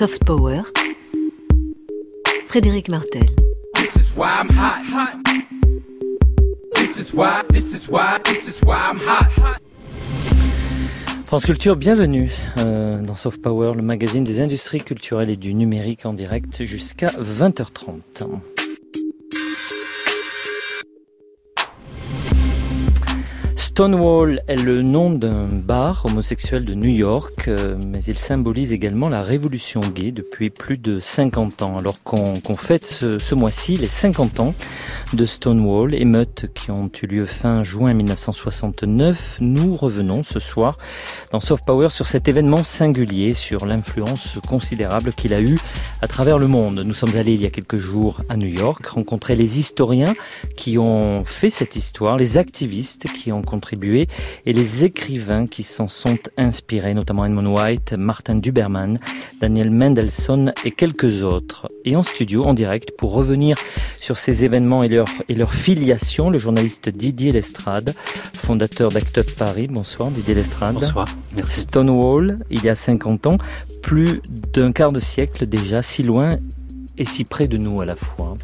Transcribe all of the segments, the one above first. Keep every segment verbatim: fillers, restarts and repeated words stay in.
Soft Power, Frédéric Martel. This is why I'm hot, hot. This is why, this is why, this is why I'm hot, hot. France Culture, bienvenue euh, dans Soft Power, le magazine des industries culturelles et du numérique en direct jusqu'à vingt heures trente. Stonewall est le nom d'un bar homosexuel de New York, euh, mais il symbolise également la révolution gay depuis plus de cinquante ans. Alors qu'on, qu'on fête ce, ce mois-ci les cinquante ans de Stonewall, émeutes qui ont eu lieu fin juin dix-neuf cent soixante-neuf, nous revenons ce soir dans Soft Power sur cet événement singulier, sur l'influence considérable qu'il a eue à travers le monde. Nous sommes allés il y a quelques jours à New York, rencontrer les historiens qui ont fait cette histoire, les activistes qui ont contribué et les écrivains qui s'en sont inspirés, notamment Edmund White, Martin Duberman, Daniel Mendelssohn et quelques autres. Et en studio, en direct, pour revenir sur ces événements et leur, et leur filiation, le journaliste Didier Lestrade, fondateur d'Act Up Paris. Bonsoir Didier Lestrade. Bonsoir, merci. Stonewall, il y a cinquante ans, plus d'un quart de siècle déjà, si loin et si près de nous à la fois.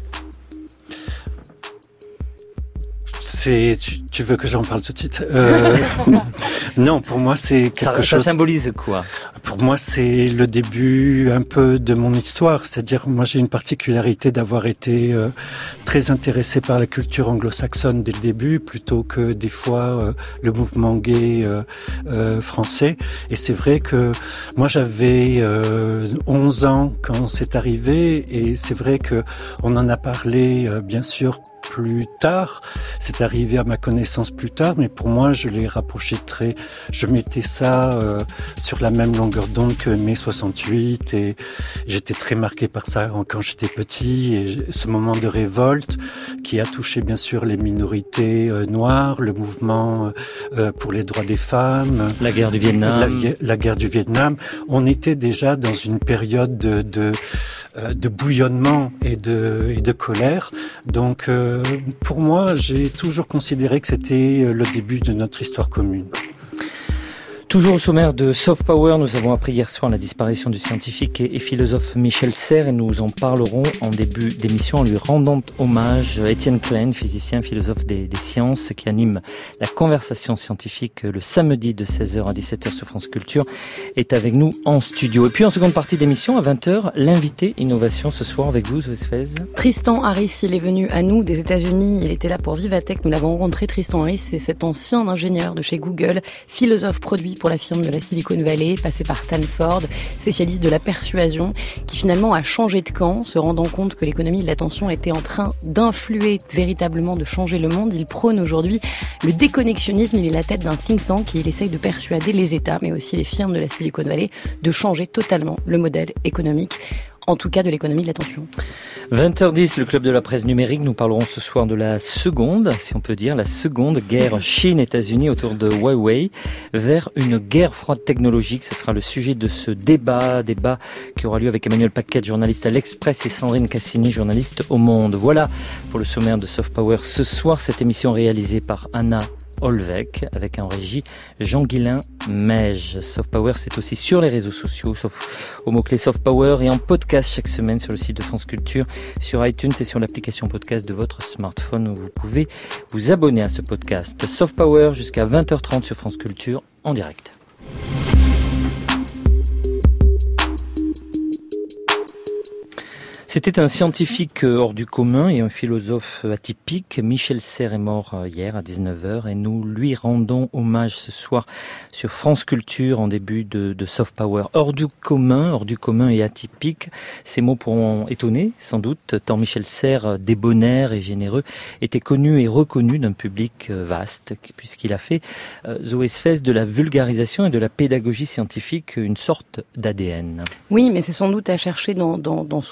C'est, tu, tu veux que j'en parle tout de suite euh, Non, pour moi c'est quelque ça, chose... Ça symbolise quoi? Pour moi c'est le début un peu de mon histoire. C'est-à-dire, moi j'ai une particularité d'avoir été euh, très intéressé par la culture anglo-saxonne dès le début, plutôt que des fois euh, le mouvement gay euh, euh, français. Et c'est vrai que moi j'avais euh, onze ans quand c'est arrivé, et c'est vrai que on en a parlé euh, bien sûr plus tard, c'est arrivé à ma connaissance plus tard, mais pour moi je l'ai rapproché très, je mettais ça euh, sur la même longueur d'onde que mai soixante-huit, et j'étais très marqué par ça quand j'étais petit, et ce moment de révolte qui a touché bien sûr les minorités euh, noires, le mouvement euh, pour les droits des femmes, la guerre du Vietnam, la, la guerre du Vietnam. On était déjà dans une période de, de de bouillonnement et de, et de colère. Donc, euh, pour moi, j'ai toujours considéré que c'était le début de notre histoire commune. Toujours au sommaire de Soft Power, nous avons appris hier soir la disparition du scientifique et philosophe Michel Serres, et nous en parlerons en début d'émission en lui rendant hommage. Étienne Klein, physicien, philosophe des, des sciences, qui anime la conversation scientifique le samedi de seize heures à dix-sept heures sur France Culture, est avec nous en studio. Et puis en seconde partie d'émission, à vingt heures, l'invité innovation ce soir avec vous, Zoé Sfez. Tristan Harris, il est venu à nous des États-Unis, il était là pour Vivatech, nous l'avons rencontré. Tristan Harris, c'est cet ancien ingénieur de chez Google, philosophe produit pour la firme de la Silicon Valley, passé par Stanford, spécialiste de la persuasion, qui finalement a changé de camp, se rendant compte que l'économie de l'attention était en train d'influer véritablement, de changer le monde. Il prône aujourd'hui le déconnexionnisme, il est la tête d'un think tank et il essaye de persuader les États, mais aussi les firmes de la Silicon Valley, de changer totalement le modèle économique, en tout cas de l'économie de l'attention. vingt heures dix, le club de la presse numérique. Nous parlerons ce soir de la seconde, si on peut dire, la seconde guerre Chine-États-Unis autour de Huawei, vers une guerre froide technologique. Ce sera le sujet de ce débat, débat qui aura lieu avec Emmanuel Paquette, journaliste à l'Express, et Sandrine Cassini, journaliste au Monde. Voilà pour le sommaire de Soft Power ce soir. Cette émission réalisée par Anna Olvec, avec en régie Jean-Guilain Meige. Soft Power, c'est aussi sur les réseaux sociaux, sauf au mot-clé Soft Power, et en podcast chaque semaine sur le site de France Culture, sur iTunes et sur l'application podcast de votre smartphone, où vous pouvez vous abonner à ce podcast. Soft Power jusqu'à vingt heures trente sur France Culture en direct. C'était un scientifique hors du commun et un philosophe atypique. Michel Serres est mort hier à dix-neuf heures, et nous lui rendons hommage ce soir sur France Culture en début de, de Soft Power. Hors du commun, hors du commun et atypique, ces mots pourront étonner sans doute, tant Michel Serres, débonnaire et généreux, était connu et reconnu d'un public vaste, puisqu'il a fait, euh, Zoé Sfez, de la vulgarisation et de la pédagogie scientifique une sorte d'A D N. Oui, mais c'est sans doute à chercher dans, dans, dans son enfance.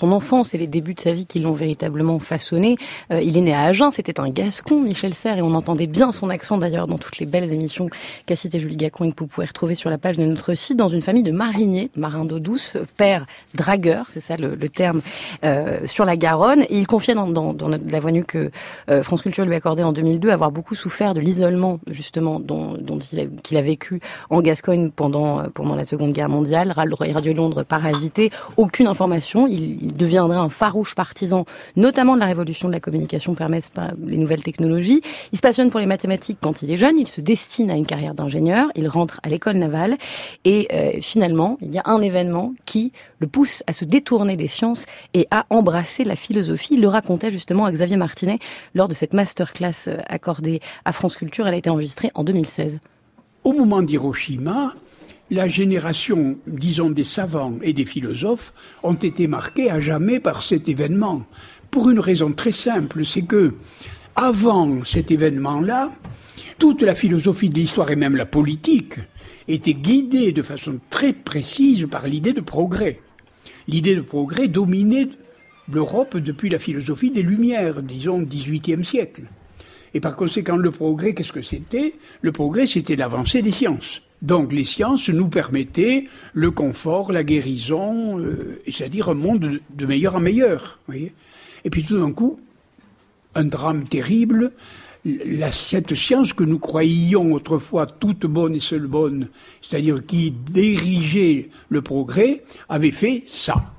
et les débuts de sa vie qui l'ont véritablement façonné. Euh, il est né à Agen, c'était un Gascon, Michel Serres, et on entendait bien son accent d'ailleurs dans toutes les belles émissions qu'a cité Julie Gacon et que vous pouvez retrouver sur la page de notre site, dans une famille de mariniers, marins d'eau douce, père dragueur, c'est ça le, le terme, euh, sur la Garonne. Et il confiait dans, dans, dans la Voix nue que euh, France Culture lui accordait en deux mille deux avoir beaucoup souffert de l'isolement justement dont, dont il a, qu'il a vécu en Gascogne pendant, pendant la Seconde Guerre mondiale. Radio Londres parasité, aucune information. Il, il deviendra un farouche partisan, notamment de la révolution de la communication permise par les nouvelles technologies. Il se passionne pour les mathématiques quand il est jeune. Il se destine à une carrière d'ingénieur. Il rentre à l'école navale et euh, finalement, il y a un événement qui le pousse à se détourner des sciences et à embrasser la philosophie. Il le racontait justement à Xavier Martinet lors de cette masterclass accordée à France Culture. Elle a été enregistrée en deux mille seize. Au moment d'Hiroshima, la génération, disons, des savants et des philosophes ont été marqués à jamais par cet événement. Pour une raison très simple, c'est que, avant cet événement-là, toute la philosophie de l'histoire et même la politique était guidée de façon très précise par l'idée de progrès. L'idée de progrès dominait l'Europe depuis la philosophie des Lumières, disons, dix-huitième siècle. Et par conséquent, le progrès, qu'est-ce que c'était ? Le progrès, c'était l'avancée des sciences. Donc les sciences nous permettaient le confort, la guérison, euh, c'est-à-dire un monde de, de meilleur en meilleur. Voyez. Et puis tout d'un coup, un drame terrible, la, cette science que nous croyions autrefois toute bonne et seule bonne, c'est-à-dire qui dirigeait le progrès, avait fait ça.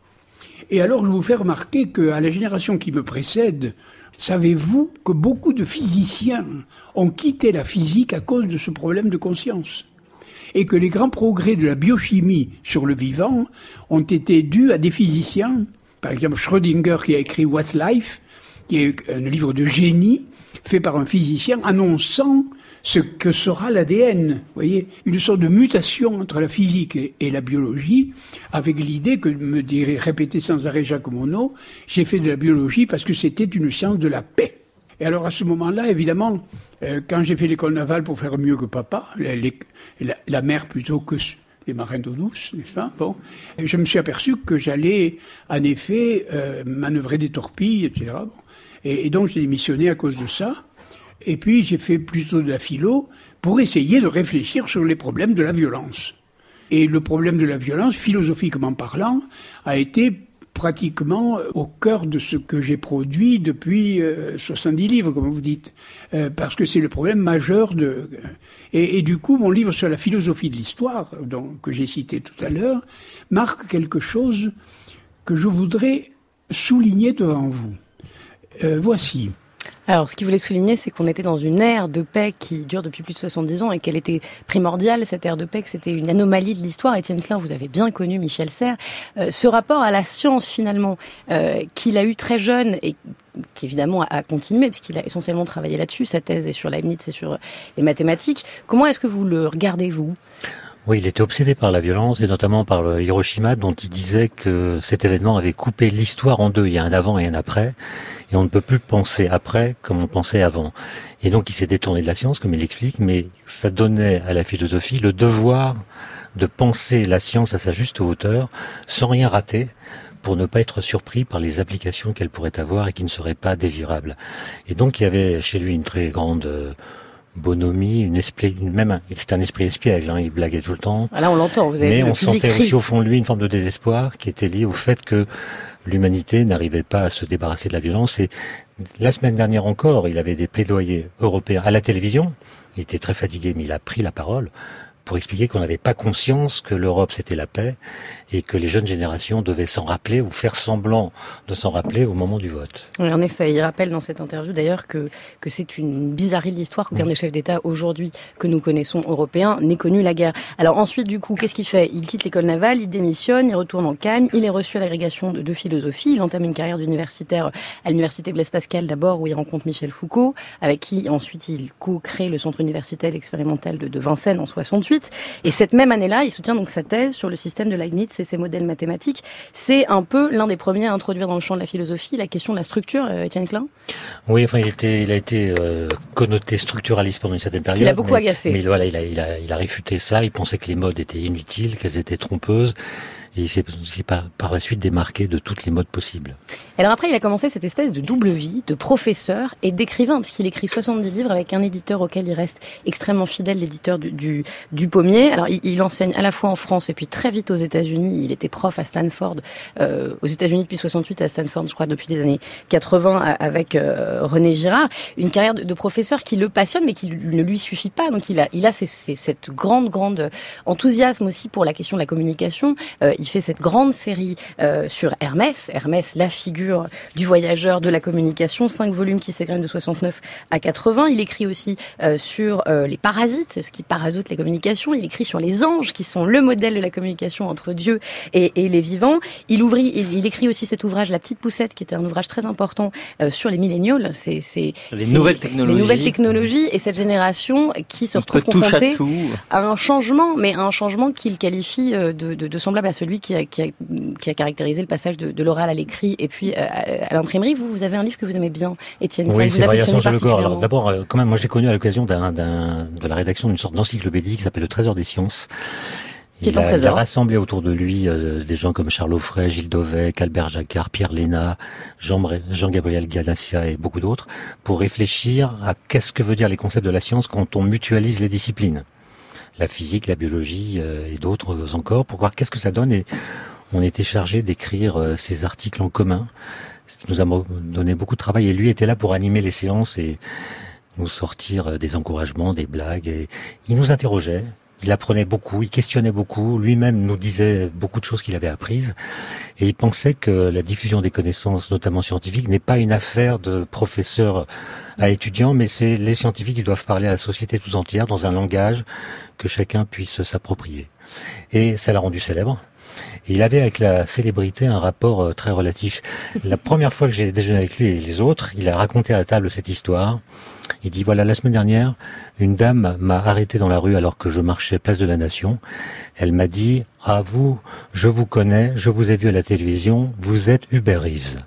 Et alors je vous fais remarquer qu'à la génération qui me précède, savez-vous que beaucoup de physiciens ont quitté la physique à cause de ce problème de conscience ? Et que les grands progrès de la biochimie sur le vivant ont été dus à des physiciens, par exemple Schrödinger qui a écrit What's Life, qui est un livre de génie fait par un physicien annonçant ce que sera l'A D N. Vous voyez, une sorte de mutation entre la physique et, et la biologie, avec l'idée que me dirait répéter sans arrêt Jacques Monod, j'ai fait de la biologie parce que c'était une science de la paix. Et alors à ce moment-là, évidemment, euh, quand j'ai fait l'école navale pour faire mieux que papa, les, les, la, la mer plutôt que les marins d'eau douce, n'est-ce pas ? Bon, je me suis aperçu que j'allais en effet euh, manœuvrer des torpilles, et cetera. Bon. Et, et donc j'ai démissionné à cause de ça. Et puis j'ai fait plutôt de la philo pour essayer de réfléchir sur les problèmes de la violence. Et le problème de la violence, philosophiquement parlant, a été pratiquement au cœur de ce que j'ai produit depuis euh, soixante-dix livres, comme vous dites, euh, parce que c'est le problème majeur de... Et, et du coup, mon livre sur la philosophie de l'histoire, donc, que j'ai cité tout à l'heure, marque quelque chose que je voudrais souligner devant vous. Euh, voici. Alors, ce qu'il voulait souligner, c'est qu'on était dans une ère de paix qui dure depuis plus de soixante-dix ans et qu'elle était primordiale, cette ère de paix, que c'était une anomalie de l'histoire. Étienne Klein, vous avez bien connu Michel Serres. Euh, ce rapport à la science, finalement, euh, qu'il a eu très jeune et qui, évidemment, a continué, puisqu'il a essentiellement travaillé là-dessus. Sa thèse est sur Leibniz et sur les mathématiques. Comment est-ce que vous le regardez, vous ? Oui, il était obsédé par la violence et notamment par le Hiroshima, dont il disait que cet événement avait coupé l'histoire en deux. Il y a un avant et un après. Et on ne peut plus penser après comme on pensait avant. Et donc il s'est détourné de la science, comme il l'explique, mais ça donnait à la philosophie le devoir de penser la science à sa juste hauteur, sans rien rater, pour ne pas être surpris par les applications qu'elle pourrait avoir et qui ne seraient pas désirables. Et donc il y avait chez lui une très grande bonhomie, une esprit, même c'était un esprit espiègle, hein, il blaguait tout le temps. Ah là on l'entend, vous avez mais le on sentait crie. aussi au fond de lui une forme de désespoir qui était liée au fait que l'humanité n'arrivait pas à se débarrasser de la violence. Et la semaine dernière encore, il avait des plaidoyers européens à la télévision. Il était très fatigué, mais il a pris la parole pour expliquer qu'on n'avait pas conscience que l'Europe c'était la paix et que les jeunes générations devaient s'en rappeler ou faire semblant de s'en rappeler au moment du vote. Oui, en effet, il rappelle dans cette interview d'ailleurs que, que c'est une bizarrerie de l'histoire qu'aucun mmh. des chefs d'État aujourd'hui que nous connaissons européens n'ait connu la guerre. Alors ensuite, du coup, qu'est-ce qu'il fait ? Il quitte l'école navale, il démissionne, il retourne en Cagne, il est reçu à l'agrégation de, de philosophie, il entame une carrière d'universitaire à l'université Blaise Pascal d'abord où il rencontre Michel Foucault, avec qui ensuite il co-crée le centre universitaire expérimental de, de Vincennes en soixante-huit. Et cette même année-là, il soutient donc sa thèse sur le système de Leibniz et ses modèles mathématiques. C'est un peu l'un des premiers à introduire dans le champ de la philosophie la question de la structure, euh, Étienne Klein. Oui, enfin, il était, il a été euh, connoté structuraliste pendant une certaine période. Il a beaucoup mais, agacé. Mais voilà, il a, il a, il a réfuté ça. Il pensait que les modes étaient inutiles, qu'elles étaient trompeuses. Et il s'est, il s'est par, par la suite démarqué de toutes les modes possibles. Alors après, il a commencé cette espèce de double vie, de professeur et d'écrivain, parce qu'il écrit soixante-dix livres avec un éditeur auquel il reste extrêmement fidèle, l'éditeur du, du, du Pommier. Alors, il, il enseigne à la fois en France et puis très vite aux États-Unis. Il était prof à Stanford, euh, aux États-Unis depuis soixante-huit, à Stanford, je crois, depuis les années quatre-vingts, avec euh, René Girard. Une carrière de, de professeur qui le passionne, mais qui ne lui suffit pas. Donc, il a, il a ces, ces, cette grande, grande enthousiasme aussi pour la question de la communication. Euh, il fait cette grande série euh, sur Hermès. Hermès, la figure du voyageur de la communication, cinq volumes qui s'égrènent de soixante-neuf à quatre-vingts. Il écrit aussi euh, sur euh, les parasites, ce qui parasite les communications. Il écrit sur les anges, qui sont le modèle de la communication entre Dieu et, et les vivants. Il, ouvrit, il, il écrit aussi cet ouvrage, La Petite Poussette, qui était un ouvrage très important euh, sur les millénials. C'est, c'est, les, c'est nouvelles technologies. les nouvelles technologies et cette génération qui se retrouve confrontée à, à un changement, mais à un changement qu'il qualifie de, de, de semblable à celui qui a, qui a, qui a caractérisé le passage de, de l'oral à l'écrit et puis à l'imprimerie. Vous, vous avez un livre que vous aimez bien, Étienne. Oui, vous c'est Variations sur le corps. Alors, d'abord, euh, quand même, moi, je l'ai connu à l'occasion d'un, d'un, de la rédaction d'une sorte d'encyclopédie qui s'appelle Le Trésor des Sciences. Qui il, est un a, trésor. il a rassemblé autour de lui euh, des gens comme Charles Offray, Gilles Dovec, Albert Jacquard, Pierre Léna, Jean, Jean-Gabriel Galassia et beaucoup d'autres pour réfléchir à qu'est-ce que veut dire les concepts de la science quand on mutualise les disciplines. La physique, la biologie euh, et d'autres encore, pour voir qu'est-ce que ça donne. Et on était chargé d'écrire euh, ces articles en commun. Ça nous a donné beaucoup de travail et lui était là pour animer les séances et nous sortir des encouragements, des blagues. Et il nous interrogeait, il apprenait beaucoup, il questionnait beaucoup, lui-même nous disait beaucoup de choses qu'il avait apprises et il pensait que la diffusion des connaissances, notamment scientifiques, n'est pas une affaire de professeurs à étudiants, mais c'est les scientifiques qui doivent parler à la société tout entière dans un langage que chacun puisse s'approprier. Et ça l'a rendu célèbre. Et il avait avec la célébrité un rapport euh, très relatif. La première fois que j'ai déjeuné avec lui et les autres, il a raconté à la table cette histoire. Il dit, voilà, la semaine dernière, une dame m'a arrêté dans la rue alors que je marchais place de la Nation. Elle m'a dit, ah vous, je vous connais, je vous ai vu à la télévision, vous êtes Hubert Reeves.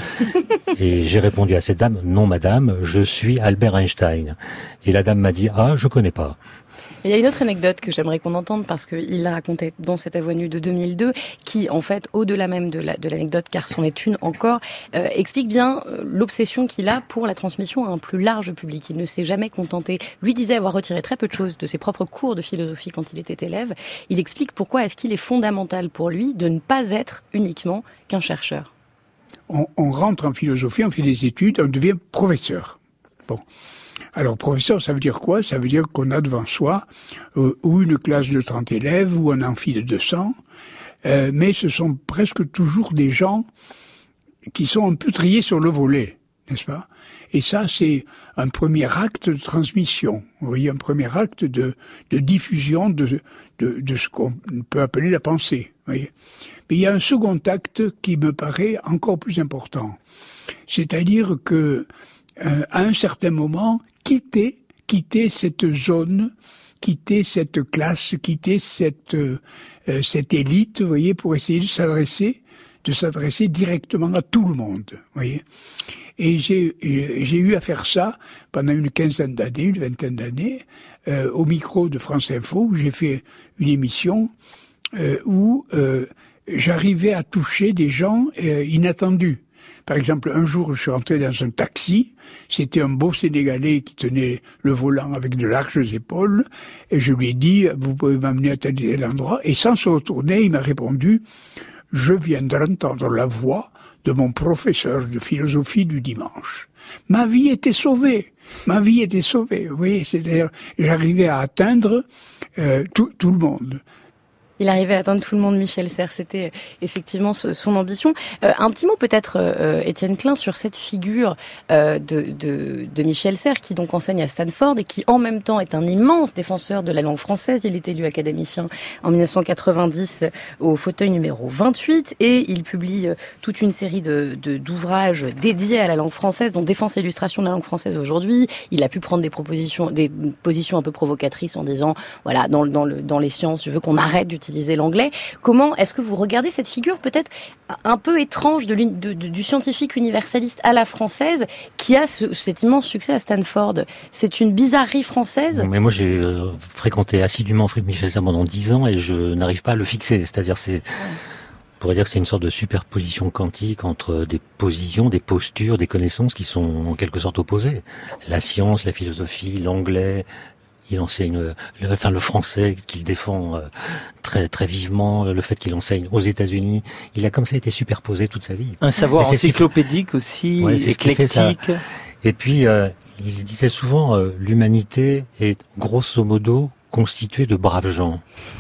Et j'ai répondu à cette dame, non madame, je suis Albert Einstein. Et la dame m'a dit, ah, je connais pas. Il y a une autre anecdote que j'aimerais qu'on entende parce qu'il l'a raconté dans cette avenue de deux mille deux qui, en fait, au-delà même de, la, de l'anecdote, car c'en est une encore, euh, explique bien l'obsession qu'il a pour la transmission à un plus large public. Il ne s'est jamais contenté. Lui disait avoir retiré très peu de choses de ses propres cours de philosophie quand il était élève. Il explique pourquoi est-ce qu'il est fondamental pour lui de ne pas être uniquement qu'un chercheur. On, on rentre en philosophie, on fait des études, on devient professeur. Bon. Alors, professeur, ça veut dire quoi? Ça veut dire qu'on a devant soi euh, ou une classe de trente élèves, ou un amphi de deux cents, euh, mais ce sont presque toujours des gens qui sont un peu triés sur le volet, n'est-ce pas? Et ça, c'est un premier acte de transmission, vous voyez, un premier acte de, de diffusion de, de, de ce qu'on peut appeler la pensée, vous voyez. Mais il y a un second acte qui me paraît encore plus important, c'est-à-dire que euh, à un certain moment, quitter, quitter cette zone, quitter cette classe, quitter cette euh, cette élite, vous voyez, pour essayer de s'adresser, de s'adresser directement à tout le monde, vous voyez. Et j'ai j'ai eu à faire ça pendant une quinzaine d'années, une vingtaine d'années, euh, au micro de France Info, où j'ai fait une émission euh, où euh, j'arrivais à toucher des gens euh, inattendus. Par exemple, un jour, je suis rentré dans un taxi. C'était un beau Sénégalais qui tenait le volant avec de larges épaules. Et je lui ai dit, vous pouvez m'amener à tel tel endroit. Et sans se retourner, il m'a répondu, je viens d'entendre la voix de mon professeur de philosophie du dimanche. Ma vie était sauvée. Ma vie était sauvée. Vous voyez, c'est-à-dire, j'arrivais à atteindre euh, tout, tout le monde. Il arrivait à atteindre tout le monde, Michel Serres. C'était effectivement son ambition. Euh, un petit mot peut-être, euh, Étienne Klein, sur cette figure euh, de, de, de Michel Serres, qui donc enseigne à Stanford et qui en même temps est un immense défenseur de la langue française. Il est élu académicien en dix-neuf cent quatre-vingt-dix au fauteuil numéro vingt-huit et il publie toute une série de, de, d'ouvrages dédiés à la langue française, dont Défense et illustration de la langue française aujourd'hui. Il a pu prendre des propositions, des positions un peu provocatrices en disant, voilà, dans, dans, le, dans les sciences, je veux qu'on arrête d'utiliser utiliser l'anglais. Comment est-ce que vous regardez cette figure peut-être un peu étrange de, de, de, du scientifique universaliste à la française qui a ce, cet immense succès à Stanford? C'est une bizarrerie française. Mais moi, j'ai euh, fréquenté assidûment Michel Serres pendant dix ans et je n'arrive pas à le fixer. C'est-à-dire, c'est... pourrait dire que c'est une sorte de superposition quantique entre des positions, des postures, des connaissances qui sont en quelque sorte opposées. La science, la philosophie, l'anglais, il enseigne, le, enfin le français qu'il défend euh, très très vivement, le fait qu'il enseigne aux États-Unis, il a comme ça été superposé toute sa vie. Un savoir encyclopédique aussi, ouais, éclectique. Et puis euh, il disait souvent euh, l'humanité est grosso modo constituée de braves gens.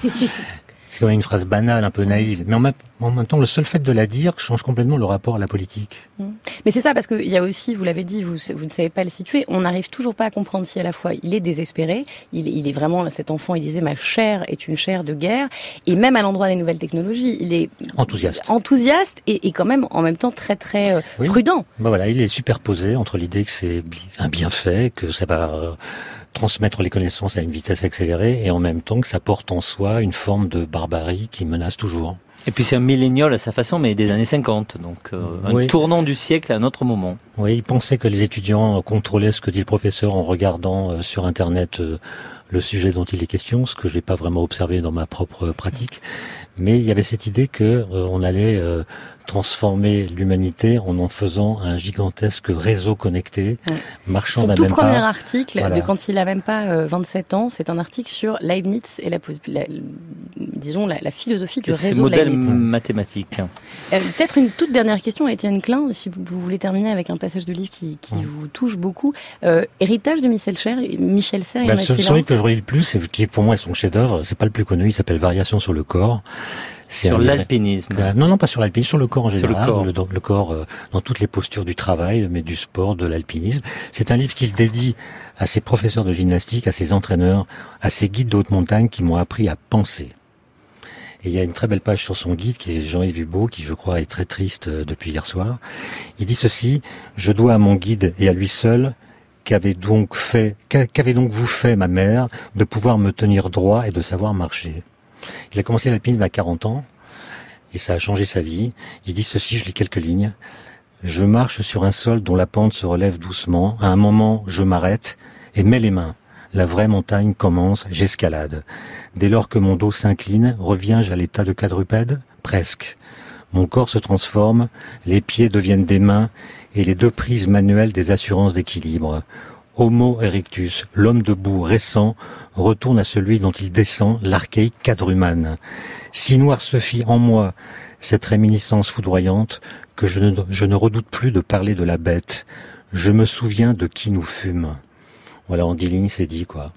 C'est quand même une phrase banale, un peu naïve. Mais en même, en même temps, le seul fait de la dire change complètement le rapport à la politique. Mais c'est ça, parce qu'il y a aussi, vous l'avez dit, vous, vous ne savez pas le situer, on n'arrive toujours pas à comprendre si à la fois il est désespéré, il, il est vraiment, cet enfant, il disait, ma chair est une chair de guerre, et même à l'endroit des nouvelles technologies, il est enthousiaste, enthousiaste et, et quand même en même temps très très euh, oui. prudent. Ben voilà, il est superposé entre l'idée que c'est un bienfait, que ça va... Euh, transmettre les connaissances à une vitesse accélérée et en même temps que ça porte en soi une forme de barbarie qui menace toujours. Et puis c'est un millénial à sa façon, mais des années cinquante, donc euh, un oui. tournant du siècle à un autre moment. Oui, il pensait que les étudiants contrôlaient ce que dit le professeur en regardant euh, sur Internet euh, le sujet dont il est question, ce que je n'ai pas vraiment observé dans ma propre pratique. Mais il y avait cette idée que euh, on allait euh, transformer l'humanité en en faisant un gigantesque réseau connecté, oui. marchant d'un même pas. Son tout premier article, voilà. de quand il a même pas euh, vingt-sept ans, c'est un article sur Leibniz et la, la disons la, la philosophie du Ces réseau modèles Leibniz. mathématiques. Euh, peut-être une toute dernière question à Étienne Klein, si vous, vous voulez terminer avec un passage de livre qui, qui oui. vous touche beaucoup. Euh, Héritage de Michel Serres, Michel Serres et ben, Mathilde. Ce livre que je relis le plus, et qui pour moi est son chef-d'œuvre, c'est pas le plus connu, il s'appelle Variations sur le corps. C'est sur l'alpinisme. Euh, non, non, pas sur l'alpinisme, sur le corps en général. Le corps, le, le corps euh, dans toutes les postures du travail, mais du sport, de l'alpinisme. C'est un livre qu'il dédie à ses professeurs de gymnastique, à ses entraîneurs, à ses guides de haute montagne qui m'ont appris à penser. Et il y a une très belle page sur son guide qui est Jean-Yves Hubeau, qui je crois est très triste euh, depuis hier soir. Il dit ceci: je dois à mon guide et à lui seul qu'avait donc fait, qu'avait donc vous fait ma mère de pouvoir me tenir droit et de savoir marcher. Il a commencé l'alpinisme à quarante ans et ça a changé sa vie. Il dit ceci, je lis quelques lignes. Je marche sur un sol dont la pente se relève doucement. À un moment, je m'arrête et mets les mains. La vraie montagne commence, j'escalade. Dès lors que mon dos s'incline, reviens-je à l'état de quadrupède? Presque. Mon corps se transforme, les pieds deviennent des mains et les deux prises manuelles des assurances d'équilibre. Homo erectus, l'homme debout récent, retourne à celui dont il descend, l'archaïque quadrumane. Si noir se fit en moi cette réminiscence foudroyante que je ne, je ne redoute plus de parler de la bête. Je me souviens de qui nous fûmes. Voilà, en dix lignes, c'est dit, quoi.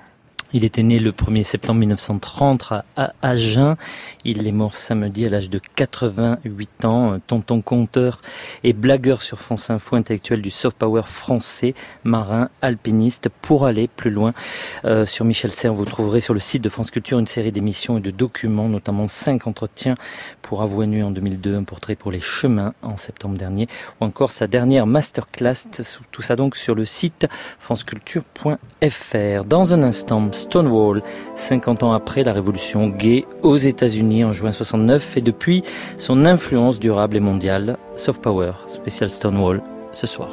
Il était né le premier septembre mille neuf cent trente à Agen. Il est mort samedi à l'âge de quatre-vingt-huit ans. Tonton conteur et blagueur sur France Info, intellectuel du soft power français, marin, alpiniste. Pour aller plus loin, euh, sur Michel Serres, vous trouverez sur le site de France Culture une série d'émissions et de documents, notamment cinq entretiens pour Avouer Nu en deux mille deux, un portrait pour les chemins en septembre dernier, ou encore sa dernière masterclass. Tout ça donc sur le site franceculture point f r. Dans un instant, Stonewall, cinquante ans après la révolution gay aux États-Unis en juin soixante-neuf, et depuis son influence durable et mondiale. Soft Power, spécial Stonewall, ce soir.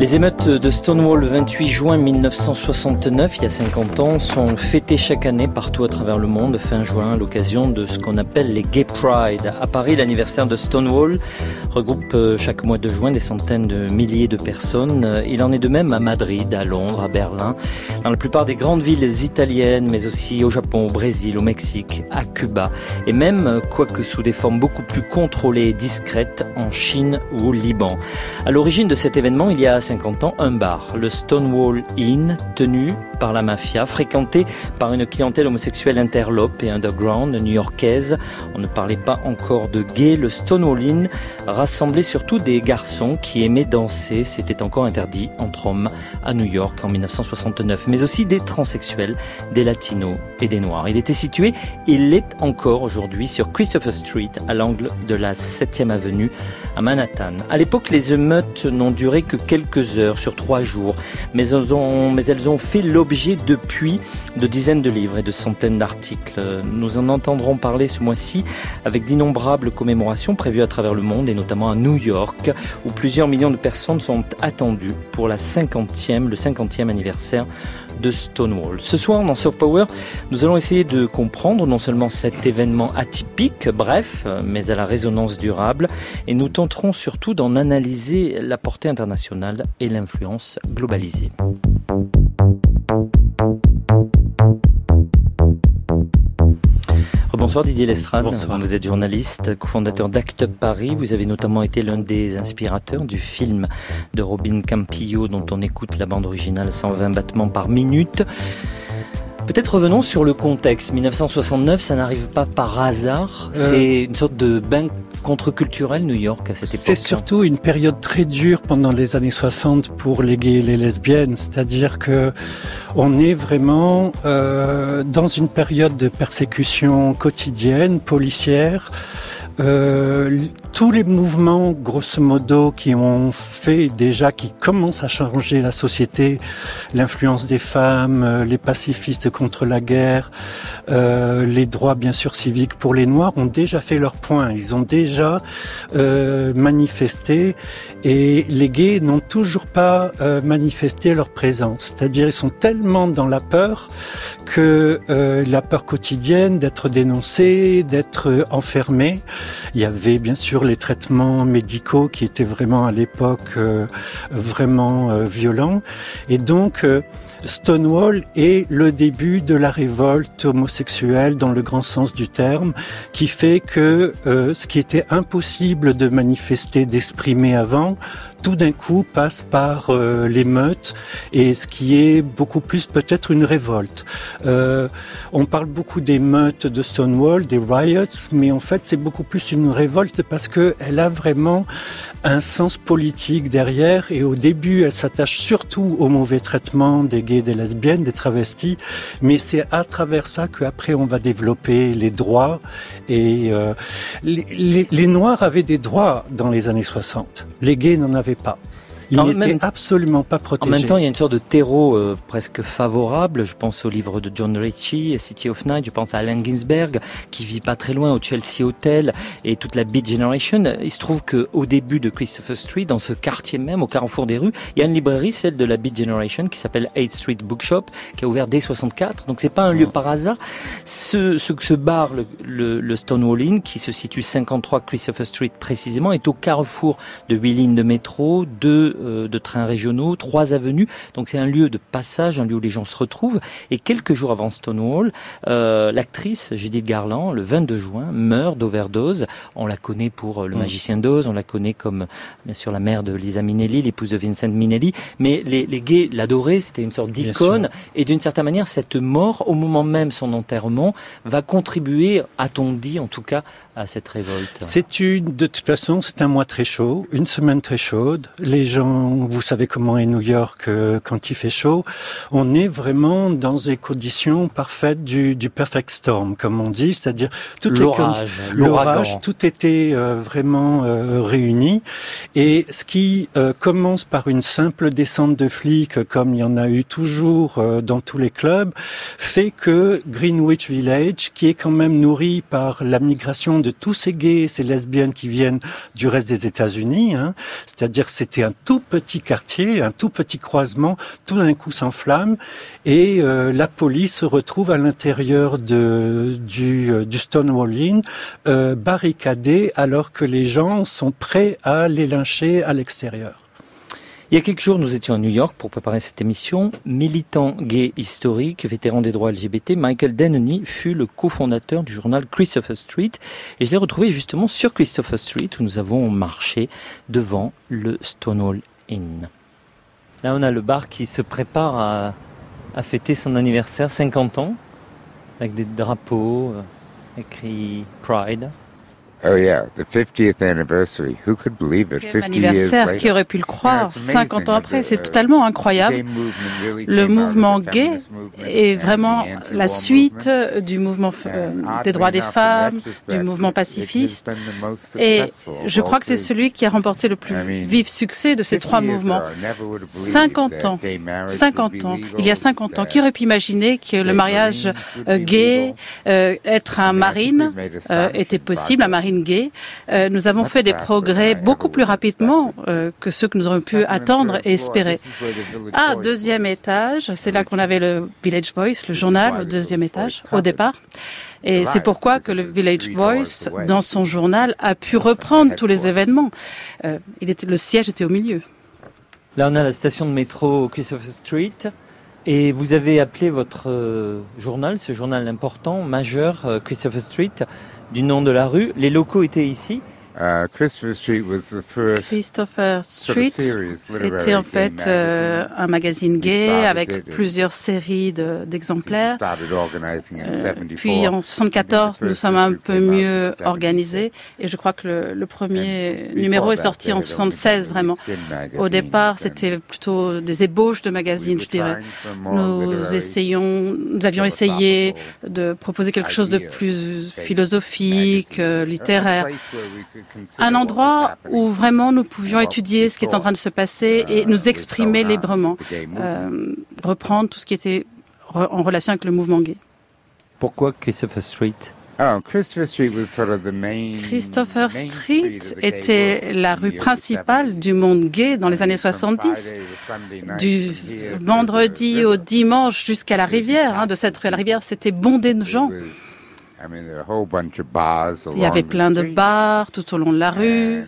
Les émeutes de Stonewall le vingt-huit juin mille neuf cent soixante-neuf, il y a cinquante ans, sont fêtées chaque année partout à travers le monde, fin juin, à l'occasion de ce qu'on appelle les Gay Pride. À Paris, l'anniversaire de Stonewall regroupe chaque mois de juin des centaines de milliers de personnes. Il en est de même à Madrid, à Londres, à Berlin, dans la plupart des grandes villes italiennes, mais aussi au Japon, au Brésil, au Mexique, à Cuba, et même, quoique sous des formes beaucoup plus contrôlées et discrètes, en Chine ou au Liban. À l'origine de cet événement, il y a cinquante ans, un bar, le Stonewall Inn, tenu par la mafia, fréquenté par une clientèle homosexuelle interlope et underground new-yorkaise. On ne parlait pas encore de gays. Le Stonewall Inn rassemblait surtout des garçons qui aimaient danser. C'était encore interdit entre hommes à New York en mille neuf cent soixante-neuf, mais aussi des transsexuels, des latinos et des noirs. Il était situé, il l'est encore aujourd'hui, sur Christopher Street, à l'angle de la septième avenue à Manhattan. À l'époque, les émeutes n'ont duré que quelques heures sur trois jours, mais elles ont, mais elles ont fait l'objet depuis de dizaines de livres et de centaines d'articles. Nous en entendrons parler ce mois-ci avec d'innombrables commémorations prévues à travers le monde et notamment à New York, où plusieurs millions de personnes sont attendues pour la cinquantième, le cinquantième anniversaire de Stonewall. Ce soir, dans Soft Power, nous allons essayer de comprendre non seulement cet événement atypique, bref, mais à la résonance durable, et nous tenterons surtout d'en analyser la portée internationale et l'influence globalisée. Bonsoir Didier Lestrade. Bonsoir. Vous êtes journaliste, cofondateur d'Act Up Paris. Vous avez notamment été l'un des inspirateurs du film de Robin Campillo dont on écoute la bande originale cent vingt battements par minute. Peut-être revenons sur le contexte. mille neuf cent soixante-neuf, ça n'arrive pas par hasard. Euh... C'est une sorte de bain contre-culturel New York à cette époque. C'est surtout une période très dure pendant les années soixante pour les gays et les lesbiennes. C'est-à-dire que on est vraiment euh, dans une période de persécution quotidienne, policière. Euh, tous les mouvements, grosso modo, qui ont fait déjà, qui commencent à changer la société, l'influence des femmes, les pacifistes contre la guerre, euh, les droits bien sûr civiques pour les Noirs, ont déjà fait leur point. Ils ont déjà euh, manifesté, et les gays n'ont toujours pas euh, manifesté leur présence. C'est-à-dire, ils sont tellement dans la peur que euh, la peur quotidienne d'être dénoncés, d'être enfermés. Il y avait bien sûr les traitements médicaux qui étaient vraiment à l'époque euh, vraiment euh, violents. Et donc euh, Stonewall est le début de la révolte homosexuelle dans le grand sens du terme, qui fait que euh, ce qui était impossible de manifester, d'exprimer avant, tout d'un coup passe par euh, l'émeute, et ce qui est beaucoup plus peut-être une révolte. Euh, on parle beaucoup d'émeutes de Stonewall, des riots, mais en fait c'est beaucoup plus une révolte parce que elle a vraiment un sens politique derrière, et au début elle s'attache surtout au mauvais traitement des gays, des lesbiennes, des travestis, mais c'est à travers ça qu'après on va développer les droits, et euh, les, les, les Noirs avaient des droits dans les années soixante, les gays n'en avaient pas. Il n'était absolument pas protégé. En même temps, il y a une sorte de terreau euh, presque favorable. Je pense au livre de John Ritchie, City of Night. Je pense à Allen Ginsberg, qui vit pas très loin au Chelsea Hotel, et toute la Beat Generation. Il se trouve qu'au début de Christopher Street, dans ce quartier même, au carrefour des rues, il y a une librairie, celle de la Beat Generation, qui s'appelle eighth Street Bookshop, qui a ouvert dès soixante-quatre. Donc c'est pas un lieu par hasard. Ce, ce, ce bar, le, le, le Stonewall Inn, qui se situe cinquante-trois Christopher Street précisément, est au carrefour de huit lignes de métro, deux de trains régionaux, trois avenues. Donc c'est un lieu de passage, un lieu où les gens se retrouvent. Et quelques jours avant Stonewall, euh, l'actrice Judith Garland, le vingt-deux juin, meurt d'overdose. On la connaît pour Le Magicien d'Oz, on la connaît comme bien sûr la mère de Liza Minnelli, l'épouse de Vincent Minnelli. Mais les, les gays l'adoraient, c'était une sorte d'icône. Et d'une certaine manière, cette mort, au moment même de son enterrement, va contribuer, a-t-on dit en tout cas, à cette révolte. C'est une, de toute façon, c'est un mois très chaud, une semaine très chaude. Les gens, vous savez comment est New York euh, quand il fait chaud. On est vraiment dans des conditions parfaites du, du perfect storm, comme on dit, c'est-à-dire toutes l'orage, les l'orage, tout était euh, vraiment euh, réuni. Et ce qui euh, commence par une simple descente de flics, comme il y en a eu toujours euh, dans tous les clubs, fait que Greenwich Village, qui est quand même nourri par la migration de tous ces gays, ces lesbiennes qui viennent du reste des États-Unis, hein, c'est-à-dire c'était un tout tout petit quartier, un tout petit croisement, tout d'un coup s'enflamme et euh, la police se retrouve à l'intérieur de, du, euh, du Stonewall Inn, euh, barricadée alors que les gens sont prêts à les lyncher à l'extérieur. Il y a quelques jours, nous étions à New York pour préparer cette émission. Militant gay historique, vétéran des droits L G B T, Michael Denneny fut le cofondateur du journal Christopher Street. Et je l'ai retrouvé justement sur Christopher Street où nous avons marché devant le Stonewall Inn. Là, on a le bar qui se prépare à, à fêter son anniversaire, cinquante ans, avec des drapeaux euh, écrits Pride. Oh yeah, the fiftieth anniversary. Who could believe it? Quel anniversaire, qui aurait pu le croire, cinquante ans après, c'est totalement incroyable. Le mouvement gay est vraiment la suite du mouvement euh, des droits des femmes, du mouvement pacifiste, et je crois que c'est celui qui a remporté le plus vif succès de ces trois mouvements. cinquante ans, cinquante ans, il y a cinquante ans, qui aurait pu imaginer que le mariage euh, gay, euh, être un marine, euh, était possible, un marine gay. Euh, nous avons fait des progrès beaucoup plus rapidement euh, que ceux que nous aurions pu attendre et espérer. Ah, deuxième étage, c'est là qu'on avait le Village Voice, le journal, au deuxième étage, au départ. Et c'est pourquoi que le Village Voice, dans son journal, a pu reprendre tous les événements. Euh, il était, le siège était au milieu. Là, on a la station de métro Christopher Street. Et vous avez appelé votre euh, journal, ce journal important, majeur, euh, Christopher Street, du nom de la rue. Les locaux étaient ici. Uh, Christopher Street was the first Christopher Street était en fait euh, un magazine gay avec plusieurs séries de, d'exemplaires. Euh, puis en soixante-quatorze, nous sommes un peu mieux organisés et je crois que le, le premier numéro est sorti en soixante-seize vraiment. Au départ, c'était plutôt des ébauches de magazines, je dirais. Nous essayons, nous avions essayé de proposer quelque chose de plus philosophique, euh, littéraire. Un endroit où vraiment nous pouvions étudier ce qui est en train de se passer et nous exprimer librement, euh, reprendre tout ce qui était re- en relation avec le mouvement gay. Pourquoi Christopher Street ? Oh, Christopher Street was sort of the main, Christopher Street était la rue principale du monde gay dans les années soixante-dix. Du vendredi au dimanche jusqu'à la rivière, hein, de cette rue à la rivière, c'était bondé de gens. Il y avait plein de bars tout au long de la rue.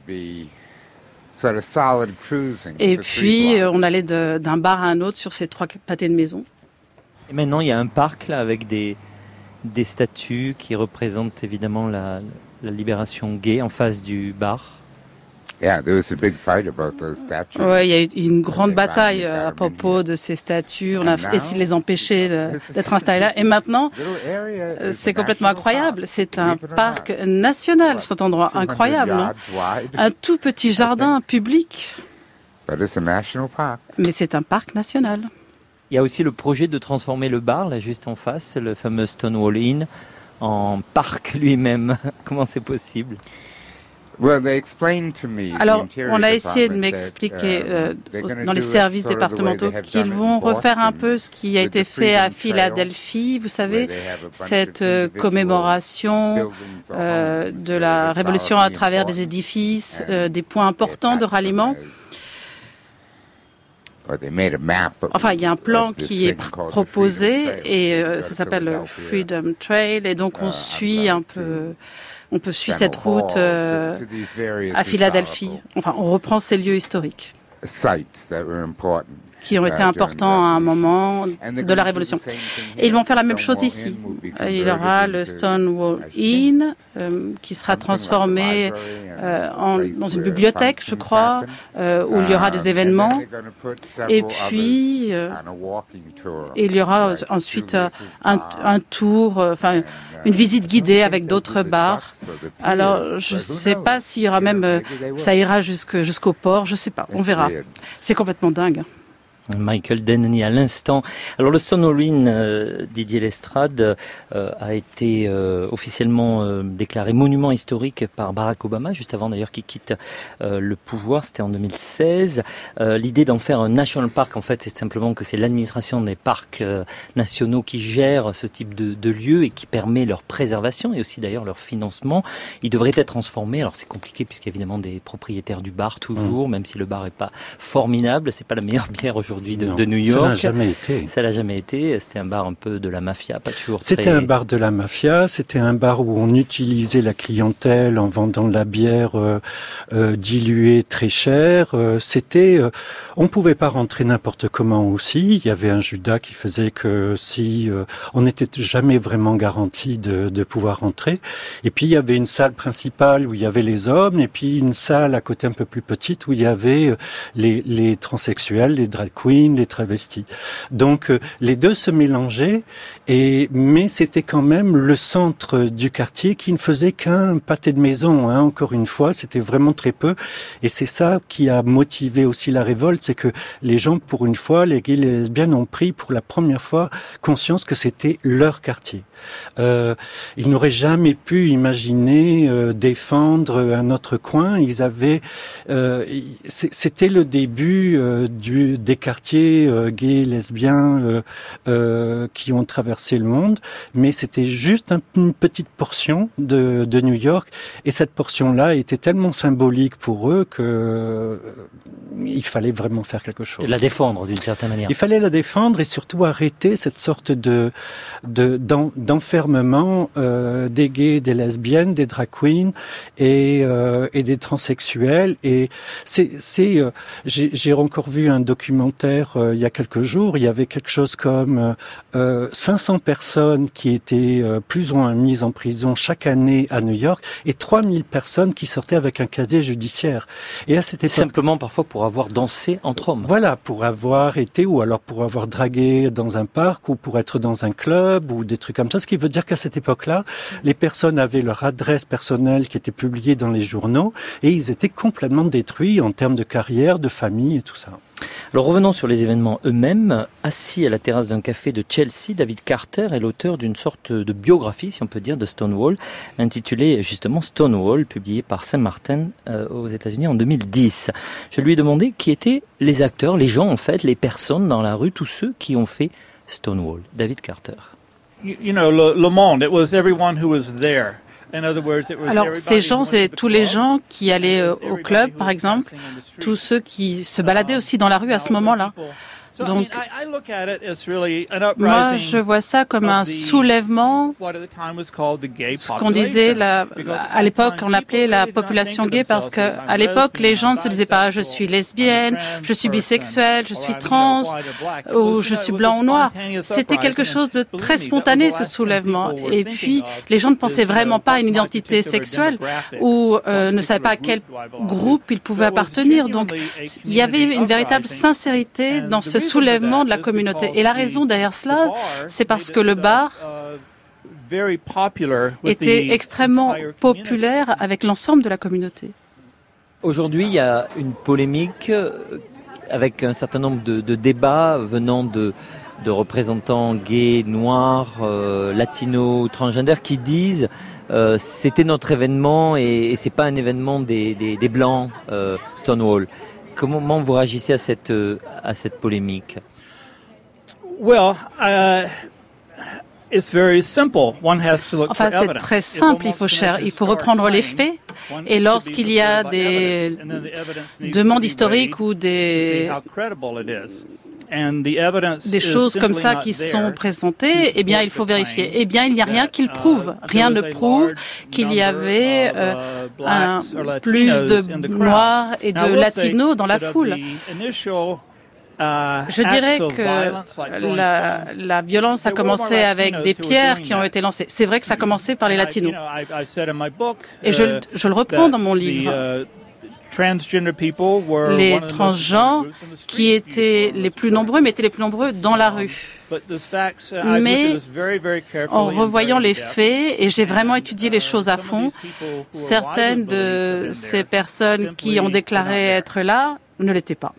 Et puis, on allait de, d'un bar à un autre sur ces trois pâtés de maison. Et maintenant, il y a un parc là avec des, des statues qui représentent évidemment la, la libération gay en face du bar. Yeah, there was a big fight about those statues. Ouais, il y a eu une grande bataille à propos de ces statues. On a essayé de les empêcher de, d'être installées là. Et maintenant, c'est complètement incroyable. C'est un parc national, cet endroit incroyable, non ? Un tout petit jardin public. Mais c'est un parc national. Il y a aussi le projet de transformer le bar, là juste en face, le fameux Stonewall Inn, en parc lui-même. Comment c'est possible ? Alors, on a essayé de m'expliquer euh, dans les services départementaux qu'ils vont refaire un peu ce qui a été fait à Philadelphie, vous savez, cette euh, commémoration euh, de la révolution à travers des édifices, euh, des points importants de ralliement. Enfin, il y a un plan qui est pr- proposé et euh, ça s'appelle le Freedom Trail et donc on suit un peu... On peut suivre cette route euh, à Philadelphie. Enfin, on reprend ces lieux historiques qui ont été importants à un moment de la Révolution. Et ils vont faire la même chose ici. Il y aura le Stonewall Inn euh, qui sera transformé euh, en, dans une bibliothèque, je crois, euh, où il y aura des événements. Et puis, euh, il y aura ensuite un, un tour, euh, enfin, une visite guidée avec d'autres bars. Alors, je ne sais pas s'il y aura même, euh, ça ira jusque, jusqu'au port, je ne sais pas, on verra. C'est complètement dingue. Michael Denny à l'instant. Alors le Stonewall Inn, euh, Didier Lestrade, euh, a été euh, officiellement euh, déclaré monument historique par Barack Obama, juste avant d'ailleurs qu'il quitte euh, le pouvoir, c'était en deux mille seize. Euh, l'idée d'en faire un national park, en fait, c'est simplement que c'est l'administration des parcs euh, nationaux qui gère ce type de, de lieux et qui permet leur préservation et aussi d'ailleurs leur financement. Il devrait être transformé, alors c'est compliqué puisqu'il y a évidemment des propriétaires du bar toujours, mmh. même si le bar est pas formidable, c'est pas la meilleure bière aujourd'hui De, de New York. Ça n'a jamais été. Ça l'a jamais été. C'était un bar un peu de la mafia, pas toujours très... C'était un bar de la mafia. C'était un bar où on utilisait la clientèle en vendant de la bière euh, euh, diluée très chère. Euh, c'était, euh, on pouvait pas rentrer n'importe comment aussi. Il y avait un Judas qui faisait que si euh, on n'était jamais vraiment garanti de, de pouvoir rentrer. Et puis il y avait une salle principale où il y avait les hommes, et puis une salle à côté un peu plus petite où il y avait les, les transsexuels, les drag queens, les travestis. Donc euh, les deux se mélangeaient, et mais c'était quand même le centre du quartier qui ne faisait qu'un pâté de maison. Hein, encore une fois, c'était vraiment très peu, et c'est ça qui a motivé aussi la révolte, c'est que les gens, pour une fois, les gays et les lesbiennes ont pris pour la première fois conscience que c'était leur quartier. Euh, ils n'auraient jamais pu imaginer euh, défendre un autre coin. Ils avaient, euh, c'était le début euh, du des quartiers euh, gays, lesbiens euh, euh, qui ont traversé le monde, mais c'était juste un, une petite portion de, de New York, et cette portion-là était tellement symbolique pour eux que euh, il fallait vraiment faire quelque chose. Et la défendre d'une certaine manière. Il fallait la défendre et surtout arrêter cette sorte de, de d'en, d'enfermement euh, des gays, des lesbiennes, des drag queens et, euh, et des transsexuels. Et c'est, c'est, euh, j'ai, j'ai encore vu un documentaire euh, il y a quelques jours. Il y avait quelque chose comme euh, cinq cents personnes qui étaient euh, plus ou moins mises en prison chaque année à New York, et trois mille personnes qui sortaient avec un casier judiciaire. Et à cette époque, simplement parfois pour avoir dansé entre hommes. Voilà, pour avoir été, ou alors pour avoir dragué dans un parc, ou pour être dans un club, ou des trucs comme ça. Ce qui veut dire qu'à cette époque-là, les personnes avaient leur adresse personnelle qui était publiée dans les journaux, et ils étaient complètement détruits en termes de carrière, de famille et tout ça. Alors revenons sur les événements eux-mêmes. Assis à la terrasse d'un café de Chelsea, David Carter est l'auteur d'une sorte de biographie, si on peut dire, de Stonewall, intitulée justement Stonewall, publiée par Saint Martin euh, aux États-Unis en deux mille dix. Je lui ai demandé qui étaient les acteurs, les gens en fait, les personnes dans la rue, tous ceux qui ont fait Stonewall. David Carter. You, you know, le, le monde, it was everyone who was there. Alors, ces gens, c'est tous les gens qui allaient au club, par exemple, tous ceux qui se baladaient aussi dans la rue à ce moment-là. Donc, moi, je vois ça comme un soulèvement, ce qu'on disait, la, à l'époque, on l'appelait la population gay, parce que à l'époque, les gens ne se disaient pas « je suis lesbienne, je suis bisexuelle, je suis trans, ou je suis blanc ou noir ». C'était quelque chose de très spontané, ce soulèvement. Et puis, les gens ne pensaient vraiment pas à une identité sexuelle, ou euh, ne savaient pas à quel groupe ils pouvaient appartenir. Donc, il y avait une véritable sincérité dans ce soulèvement de la communauté. Et la raison derrière cela, c'est parce que le bar était extrêmement populaire avec l'ensemble de la communauté. Aujourd'hui, il y a une polémique avec un certain nombre de, de débats venant de, de représentants gays, noirs, euh, latinos, transgenders qui disent euh, c'était notre événement et, et c'est pas un événement des, des, des blancs, euh, Stonewall. Comment vous réagissez à cette, à cette polémique? Well, uh, it's very simple. One has to look enfin, for c'est très simple. Il faut, cher, il faut reprendre les faits. Et lorsqu'il y a des demandes historiques ou des, des choses comme ça qui sont présentées, eh bien, il faut vérifier. Eh bien, il n'y a rien qui le prouve. Rien ne prouve qu'il y avait euh, un, plus de noirs et de latinos dans la foule. Je dirais que la, la violence a commencé avec des pierres qui ont été lancées. C'est vrai que ça a commencé par les latinos. Et je, je le reprends dans mon livre. Les transgenres qui étaient les plus nombreux, mais étaient les plus nombreux dans la rue. Mais en revoyant les faits, et j'ai vraiment étudié les choses à fond, certaines de ces personnes qui ont déclaré être là ne l'étaient pas.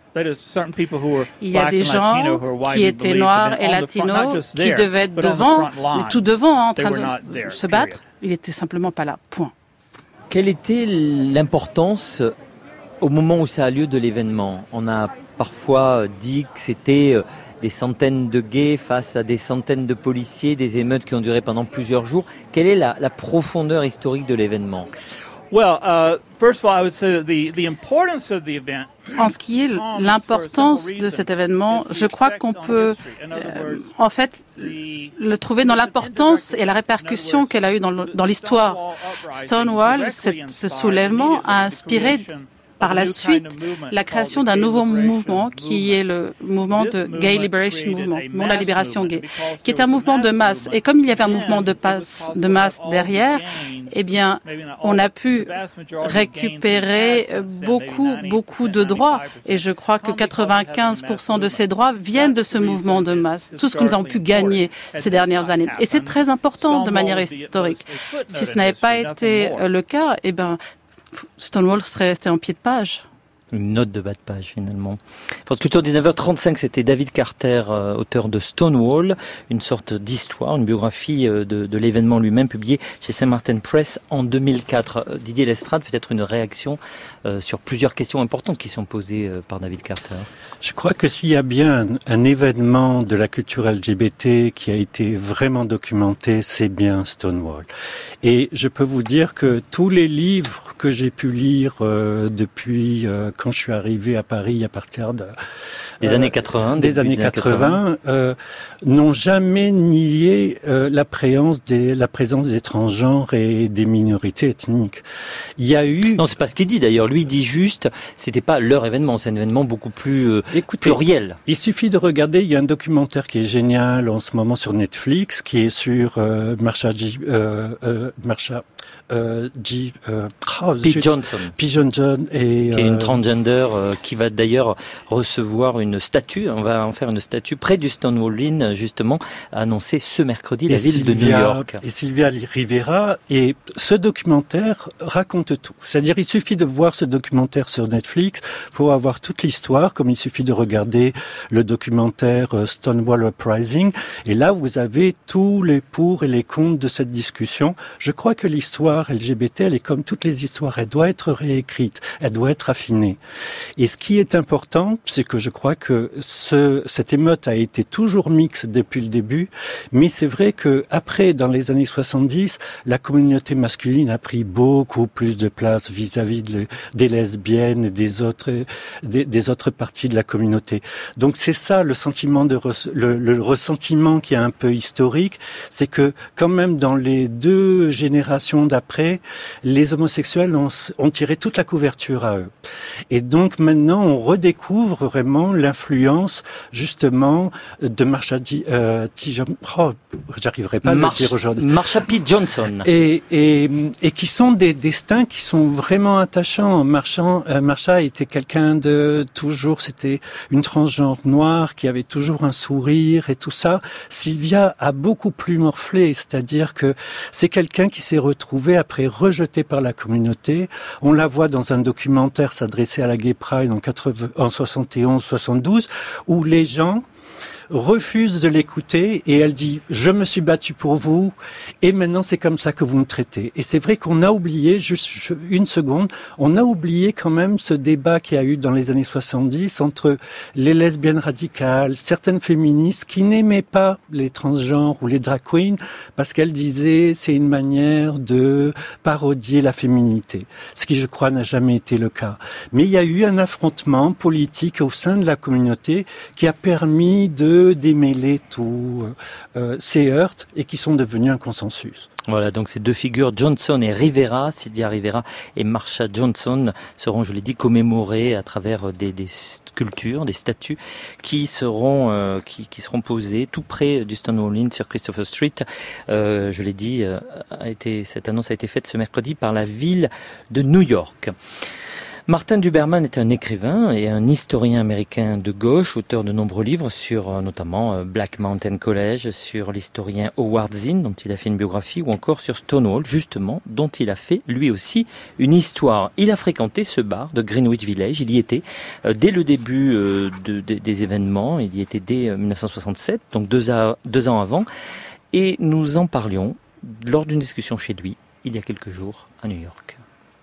Il y a des gens qui étaient noirs et latinos qui devaient être devant, mais tout devant, hein, en train de se battre. Il n'était simplement pas là, point. Quelle était l'importance au moment où ça a lieu de l'événement? On a parfois dit que c'était des centaines de gays face à des centaines de policiers, des émeutes qui ont duré pendant plusieurs jours. Quelle est la, la profondeur historique de l'événement? Well, uh, first of all, I would say that the, the importance of the event. En ce qui est l'importance de cet événement, je crois qu'on peut, euh, en fait, le trouver dans l'importance et la répercussion qu'elle a eue dans l'histoire. Stonewall, ce soulèvement a inspiré par la suite la création d'un nouveau mouvement qui est le mouvement de Gay Liberation Movement, mouvement de la libération gay, qui est un mouvement de masse. Et comme il y avait un mouvement de, passe, de masse derrière, eh bien, on a pu récupérer beaucoup, beaucoup de droits. Et je crois que quatre-vingt-quinze pour cent de ces droits viennent de ce mouvement de masse. Tout ce que nous avons pu gagner ces dernières années. Et c'est très important de manière historique. Si ce n'avait pas été le cas, eh bien, Stonewall serait resté en pied de page. Une note de bas de page finalement. France Culture dix-neuf heures trente-cinq, c'était David Carter, euh, auteur de Stonewall, une sorte d'histoire, une biographie euh, de, de l'événement lui-même publiée chez Saint-Martin Press en deux mille quatre. Euh, Didier Lestrade, peut-être une réaction euh, sur plusieurs questions importantes qui sont posées euh, par David Carter. Je crois que s'il y a bien un, un événement de la culture L G B T qui a été vraiment documenté, c'est bien Stonewall. Et je peux vous dire que tous les livres que j'ai pu lire euh, depuis euh, quand je suis arrivé à Paris à partir de, des euh, années quatre-vingts, des années quatre-vingts, euh, n'ont jamais nié euh, la présence des la présence des transgenres et des minorités ethniques. Il y a eu non, c'est pas ce qu'il dit d'ailleurs. Lui dit juste, c'était pas leur événement, c'est un événement beaucoup plus euh, Écoutez, pluriel. Il suffit de regarder. Il y a un documentaire qui est génial en ce moment sur Netflix, qui est sur euh, Marsha G, euh, euh, Marsha euh, G, euh, oh, Pete Johnson, Pete Johnson et qui est une transgender euh, qui va d'ailleurs recevoir une statue. On va en faire une statue près du Stonewall Inn, justement, annoncé ce mercredi la ville Sylvia, de New York. Et Sylvia Rivera. Et ce documentaire raconte tout. C'est-à-dire, il suffit de voir ce documentaire sur Netflix pour avoir toute l'histoire, comme il suffit de regarder le documentaire Stonewall Uprising. Et là, vous avez tous les pour et les contre de cette discussion. Je crois que l'histoire L G B T, elle est comme toutes les histoires. Elle doit être réécrite. Elle doit être affinée. Et ce qui est important, c'est que je crois que ce, cette émeute a été toujours mixte depuis le début, mais c'est vrai que après, dans les années soixante-dix, la communauté masculine a pris beaucoup plus de place vis-à-vis de, des lesbiennes et des autres, des, des autres parties de la communauté. Donc c'est ça le sentiment de le, le ressentiment qui est un peu historique, c'est que quand même dans les deux générations d'après, les homosexuels ont, ont tiré toute la couverture à eux. Et donc maintenant, on redécouvre vraiment l'influence justement de Marsha euh, oh, j'arriverai pas à Marsh, le dire aujourd'hui. Marsha P. Johnson. Et, et, et qui sont des destins qui sont vraiment attachants. Marsha, euh, Marsha était quelqu'un de toujours, c'était une transgenre noire qui avait toujours un sourire et tout ça. Sylvia a beaucoup plus morflé, c'est-à-dire que c'est quelqu'un qui s'est retrouvé après rejeté par la communauté. On la voit dans un documentaire s'adresser à la Gay Pride en, quatre-vingts, en soixante et onze soixante-douze, où les gens refuse de l'écouter et elle dit « je me suis battue pour vous et maintenant c'est comme ça que vous me traitez ». Et c'est vrai qu'on a oublié, juste une seconde, on a oublié quand même ce débat qu'il y a eu dans les années soixante-dix entre les lesbiennes radicales, certaines féministes qui n'aimaient pas les transgenres ou les drag queens parce qu'elles disaient c'est une manière de parodier la féminité, ce qui je crois n'a jamais été le cas. Mais il y a eu un affrontement politique au sein de la communauté qui a permis de démêler tous euh, ces heurts et qui sont devenus un consensus. Voilà, donc ces deux figures, Johnson et Rivera, Sylvia Rivera et Marsha Johnson, seront, je l'ai dit, commémorées à travers des, des sculptures, des statues qui seront euh, qui, qui seront posées tout près du Stonewall Inn sur Christopher Street. Euh, je l'ai dit, euh, a été, cette annonce a été faite ce mercredi par la ville de New York. Martin Duberman est un écrivain et un historien américain de gauche, auteur de nombreux livres sur notamment Black Mountain College, sur l'historien Howard Zinn, dont il a fait une biographie, ou encore sur Stonewall, justement, dont il a fait lui aussi une histoire. Il a fréquenté ce bar de Greenwich Village, il y était euh, dès le début euh, de, de, des événements, il y était dès euh, dix-neuf cent soixante-sept, donc deux, à, deux ans avant, et nous en parlions lors d'une discussion chez lui, il y a quelques jours, à New York.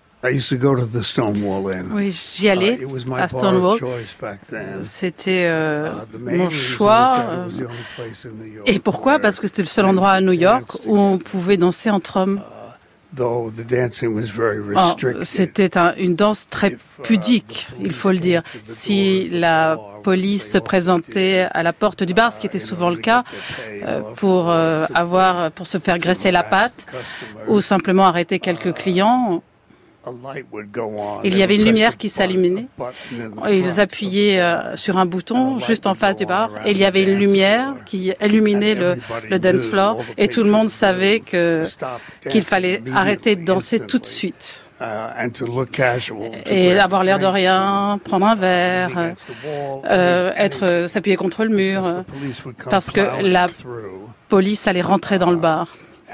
Oui, j'y allais à Stonewall. C'était euh, mon choix. Et pourquoi ? Parce que c'était le seul endroit à New York où on pouvait danser entre hommes. Oh, c'était un, une danse très pudique, il faut le dire. Si la police se présentait à la porte du bar, ce qui était souvent le cas, euh, pour euh, avoir, pour se faire graisser la patte, ou simplement arrêter quelques clients, il y avait une lumière qui s'allumait. Ils appuyaient euh, sur un bouton juste en face du bar et il y avait une lumière qui illuminait le, le dance floor et tout le monde savait que, qu'il fallait arrêter de danser tout de suite. Et avoir l'air de rien, prendre un verre, euh, être, s'appuyer contre le mur, parce que la police allait rentrer dans le bar.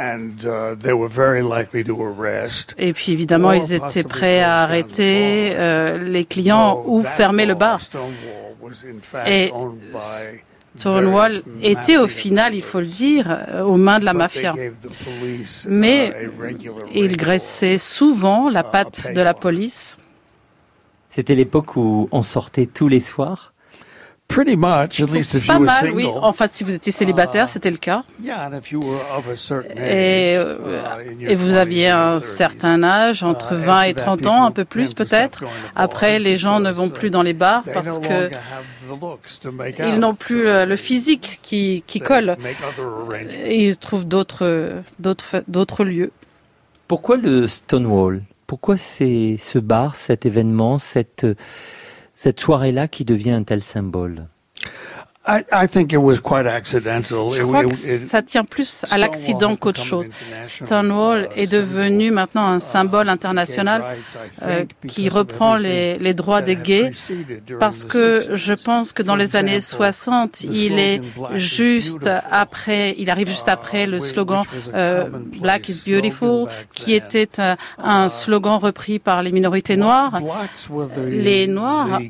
Et puis évidemment, ils étaient prêts à arrêter euh, les clients ou fermer le bar. Et Stonewall était au final, il faut le dire, aux mains de la mafia. Mais il graissait souvent la patte de la police. C'était l'époque où on sortait tous les soirs. Pretty much, at least if Pas you were mal, single. oui. En fait, si vous étiez célibataire, c'était le cas. Yeah, and if you were of a certain Et, age, euh, uh, in your et vous aviez un twenties or certain âge, entre vingt et trente ans, un peu plus peut-être. Après, les gens ne vont plus dans les bars parce que ils n'ont plus euh, le physique qui, qui colle. Et ils trouvent d'autres, d'autres, d'autres lieux. Pourquoi le Stonewall ? Pourquoi c'est ce bar, cet événement, cette... cette soirée-là qui devient un tel symbole? I, I think it was quite accidental. Je crois que ça tient plus à l'accident qu'autre chose. Stonewall est devenu maintenant un symbole international euh, qui reprend les, les droits des gays parce que je pense que dans les années soixante, il est juste après, il arrive juste après le slogan euh, Black is Beautiful, qui était un, un slogan repris par les minorités noires. Les Noirs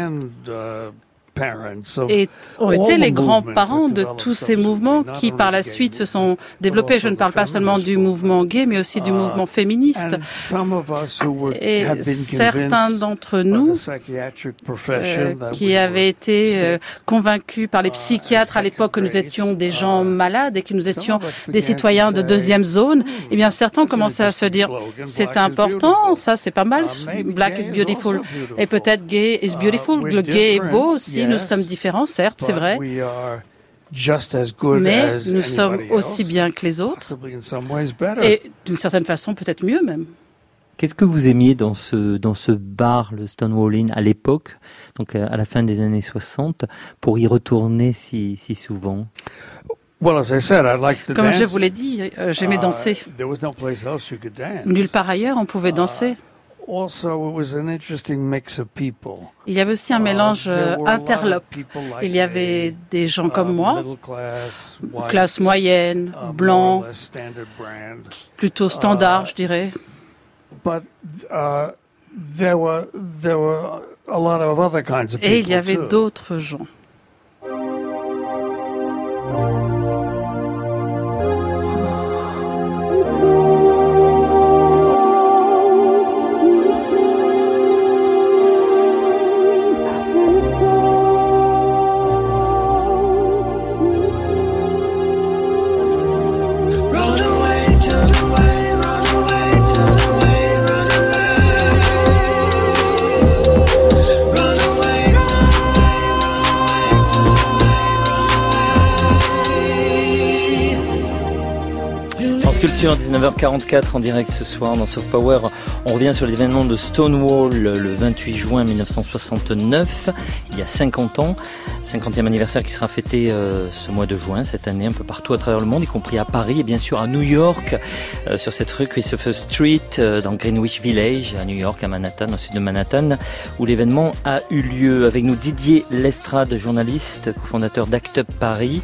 et ont été les grands-parents de tous ces mouvements qui, par la suite, se sont développés. Je ne parle pas seulement du mouvement gay, mais aussi du mouvement féministe. Et certains d'entre nous, euh, qui avaient été euh, convaincus par les psychiatres à l'époque que nous étions des gens malades et que nous étions des citoyens de deuxième zone, eh bien, certains ont commencé à se dire, c'est important, ça, c'est pas mal, Black is beautiful. Et peut-être gay is beautiful, le gay est beau aussi. Nous sommes différents, certes, c'est vrai, mais nous sommes aussi bien que les autres, et d'une certaine façon, peut-être mieux même. Qu'est-ce que vous aimiez dans ce, dans ce bar, le Stonewall Inn, à l'époque, donc à la fin des années soixante, pour y retourner si, si souvent? Well, as I said, I liked the Comme dance. je vous l'ai dit, euh, j'aimais danser. Uh, there was no place else you could dance. Nulle part ailleurs, on pouvait danser. Also, it was an interesting mix of people. Il y avait aussi un mélange euh, interlope. Il y avait des gens comme moi, classe moyenne, blanc, plutôt standard, je dirais. But uh, there were there were a lot of other kinds of people. Et il y avait too. d'autres gens. Run away, Culture, dix-neuf heures quarante-quatre en direct ce soir dans Soft Power. On revient sur l'événement de Stonewall le vingt-huit juin mille neuf cent soixante-neuf, il y a cinquante ans. cinquantième anniversaire qui sera fêté euh, ce mois de juin, cette année, un peu partout à travers le monde, y compris à Paris et bien sûr à New York, euh, sur cette rue Christopher Street, euh, dans Greenwich Village, à New York, à Manhattan, au sud de Manhattan, où l'événement a eu lieu. Avec nous Didier Lestrade, journaliste, cofondateur d'Act Up Paris.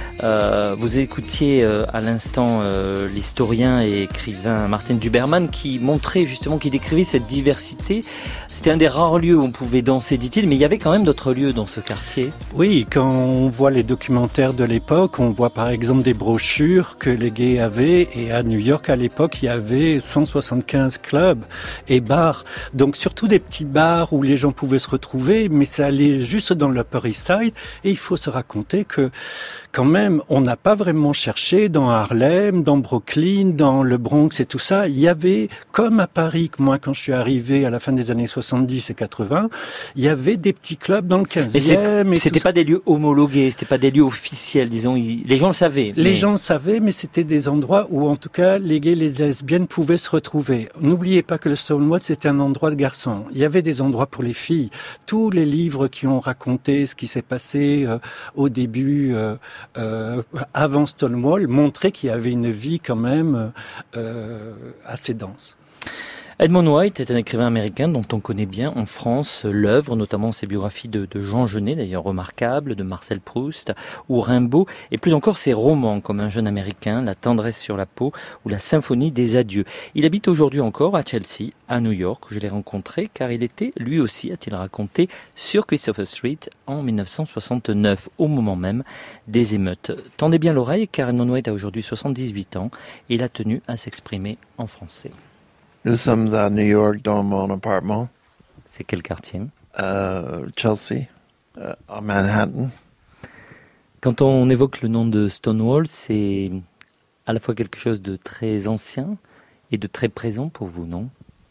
Euh, vous écoutiez euh, à l'instant euh, l'historien et écrivain Martin Duberman qui montrait justement, qui décrivait cette diversité. C'était un des rares lieux où on pouvait danser, dit-il, mais il y avait quand même d'autres lieux dans ce quartier. Oui, quand on voit les documentaires de l'époque, on voit par exemple des brochures que les gays avaient, et à New York à l'époque il y avait cent soixante-quinze clubs et bars, donc surtout des petits bars où les gens pouvaient se retrouver, mais ça allait juste dans l'Upper East Side, et il faut se raconter que quand même, on n'a pas vraiment cherché dans Harlem, dans Brooklyn, dans le Bronx et tout ça. Il y avait, comme à Paris, que moi, quand je suis arrivé à la fin des années soixante-dix et quatre-vingts, il y avait des petits clubs dans le quinzième. Et c'était pas des lieux homologués, c'était pas des lieux officiels, disons. Les gens le savaient. Les mais... gens le savaient, mais c'était des endroits où, en tout cas, les gays et les lesbiennes pouvaient se retrouver. N'oubliez pas que le Stonewall, c'était un endroit de garçons. Il y avait des endroits pour les filles. Tous les livres qui ont raconté ce qui s'est passé euh, au début... Euh, Euh, avant Stonewall, montrait qu'il y avait une vie quand même euh, assez dense. Edmond White est un écrivain américain dont on connaît bien en France l'œuvre, notamment ses biographies de, de Jean Genet, d'ailleurs remarquables, de Marcel Proust ou Rimbaud, et plus encore ses romans comme Un jeune américain, La tendresse sur la peau ou La symphonie des adieux. Il habite aujourd'hui encore à Chelsea, à New York, où je l'ai rencontré car il était, lui aussi, a-t-il raconté, sur Christopher Street en mille neuf cent soixante-neuf, au moment même des émeutes. Tendez bien l'oreille car Edmond White a aujourd'hui soixante-dix-huit ans et il a tenu à s'exprimer en français. Nous sommes à New York dans mon appartement. C'est quel quartier ? euh, Chelsea, euh, à Manhattan. Quand on évoque le nom de Stonewall, c'est à la fois quelque chose de très ancien et de très présent pour vous, non ?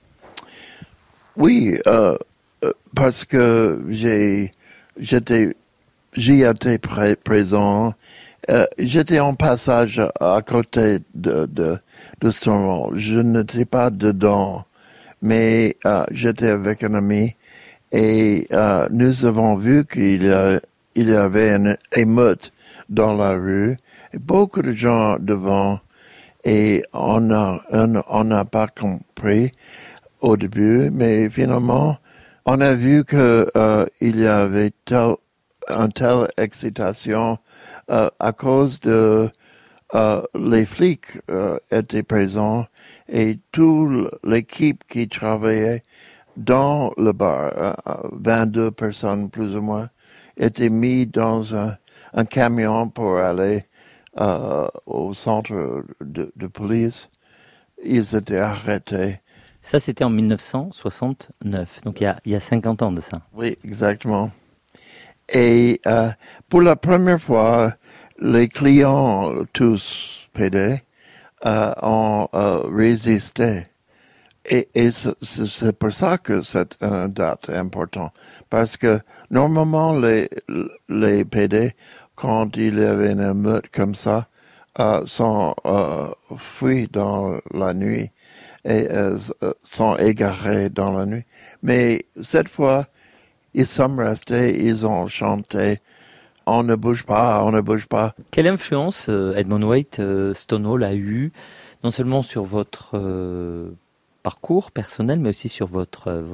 Oui, euh, parce que j'ai, j'étais, j'y étais pré- présent. Euh, j'étais en passage à côté de, de, de Stonewall. Je n'étais pas dedans, mais euh, j'étais avec un ami et euh, nous avons vu qu'il y, a, il y avait une émeute dans la rue et beaucoup de gens devant et on a, on, on n'a pas compris au début, mais finalement on a vu que euh, il y avait tel une telle excitation euh, à cause de euh, les flics euh, étaient présents et toute l'équipe qui travaillait dans le bar, euh, vingt-deux personnes plus ou moins, étaient mis dans un, un camion pour aller euh, au centre de, de police. Ils étaient arrêtés. Ça, c'était en mille neuf cent soixante-neuf, donc il y a, il y a cinquante ans de ça. Oui, exactement. Et euh, pour la première fois, les clients, tous P D, euh, ont euh, résisté. Et, et c'est, c'est pour ça que c'est une date importante. Parce que normalement, les, les P D, quand il y avait une émeute comme ça, euh, sont euh, fuis dans la nuit et euh, sont égarés dans la nuit. Mais cette fois, ils sont restés, ils ont chanté « On ne bouge pas, on ne bouge pas ». Quelle influence euh, Edmond White, euh, Stonewall a eu, non seulement sur votre euh, parcours personnel, mais aussi sur votre œuvre ?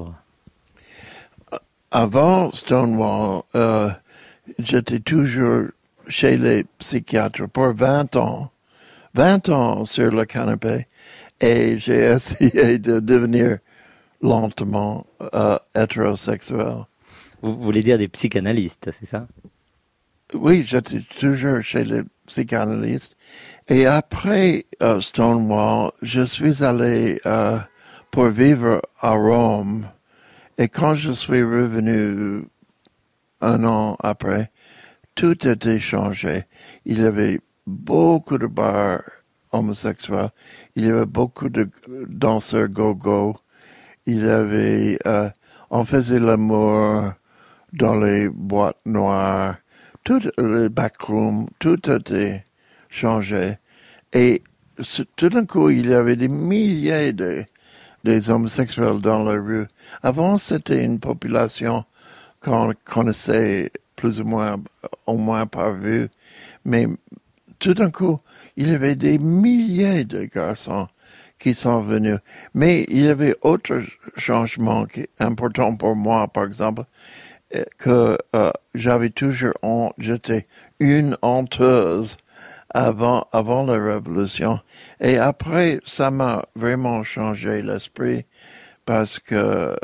Avant Stonewall, euh, j'étais toujours chez les psychiatres pour vingt ans. vingt ans sur le canapé. Et j'ai essayé de devenir lentement euh, hétérosexuel. Vous voulez dire des psychanalystes, c'est ça ? Oui, j'étais toujours chez les psychanalystes. Et après euh, Stonewall, je suis allé euh, pour vivre à Rome. Et quand je suis revenu un an après, tout était changé. Il y avait beaucoup de bars homosexuels. Il y avait beaucoup de danseurs go-go. Il y avait, euh, on faisait l'amour dans les boîtes noires, tout les backrooms, tout était changé. Et tout d'un coup, il y avait des milliers de des homosexuels dans la rue. Avant, c'était une population qu'on connaissait plus ou moins, au moins par vue. Mais tout d'un coup, il y avait des milliers de garçons qui sont venus. Mais il y avait autre changement qui est important pour moi, par exemple, que euh, j'avais toujours honte, j'étais une honteuse avant, avant la Révolution. Et après, ça m'a vraiment changé l'esprit parce que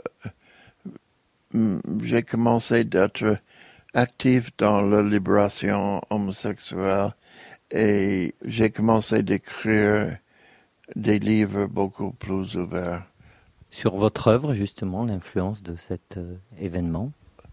j'ai commencé d'être actif dans la libération homosexuelle et j'ai commencé d'écrire des livres beaucoup plus ouverts. Sur votre œuvre, justement, l'influence de cet euh, événement?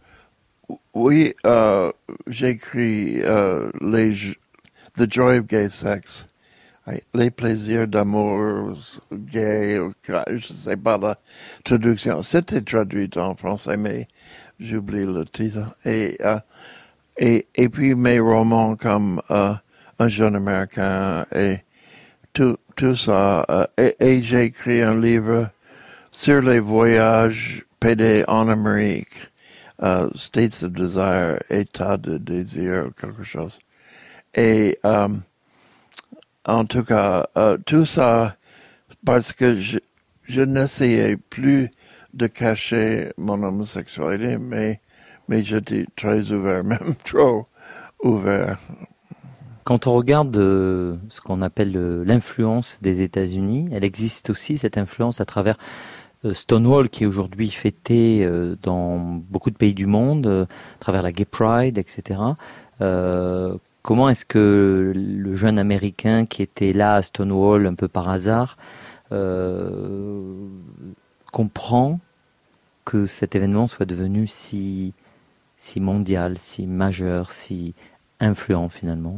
Oui, euh, j'ai écrit euh, les The Joy of Gay Sex, les plaisirs d'amour gay, je ne sais pas la traduction. C'était traduit en français, mais j'oublie le titre. Et, euh, et, et puis mes romans comme euh, Un jeune américain et tout, tout ça. Euh, et, et j'ai écrit un livre sur les voyages pédés en Amérique. Uh, States of Desire, état de désir, quelque chose. Et um, en tout cas, uh, tout ça parce que je, je n'essayais plus de cacher mon homosexualité, mais, mais j'étais très ouvert, même trop ouvert. Quand on regarde euh, ce qu'on appelle euh, l'influence des États-Unis, elle existe aussi, cette influence, à travers Stonewall, qui est aujourd'hui fêté dans beaucoup de pays du monde, à travers la Gay Pride, et cetera. Euh, comment est-ce que le jeune Américain qui était là à Stonewall un peu par hasard euh, comprend que cet événement soit devenu si, si mondial, si majeur, si influent finalement?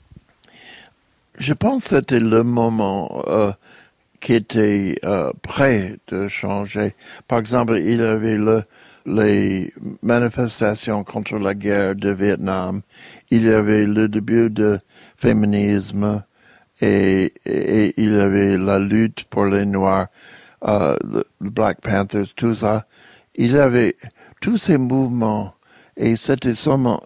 Je pense que c'était le moment... Euh, qui était euh, prêt de changer. Par exemple, il y avait le, les manifestations contre la guerre de Vietnam. Il y avait le début du féminisme et, et, et il y avait la lutte pour les Noirs, euh, le Black Panthers, tout ça. Il y avait tous ces mouvements et c'était seulement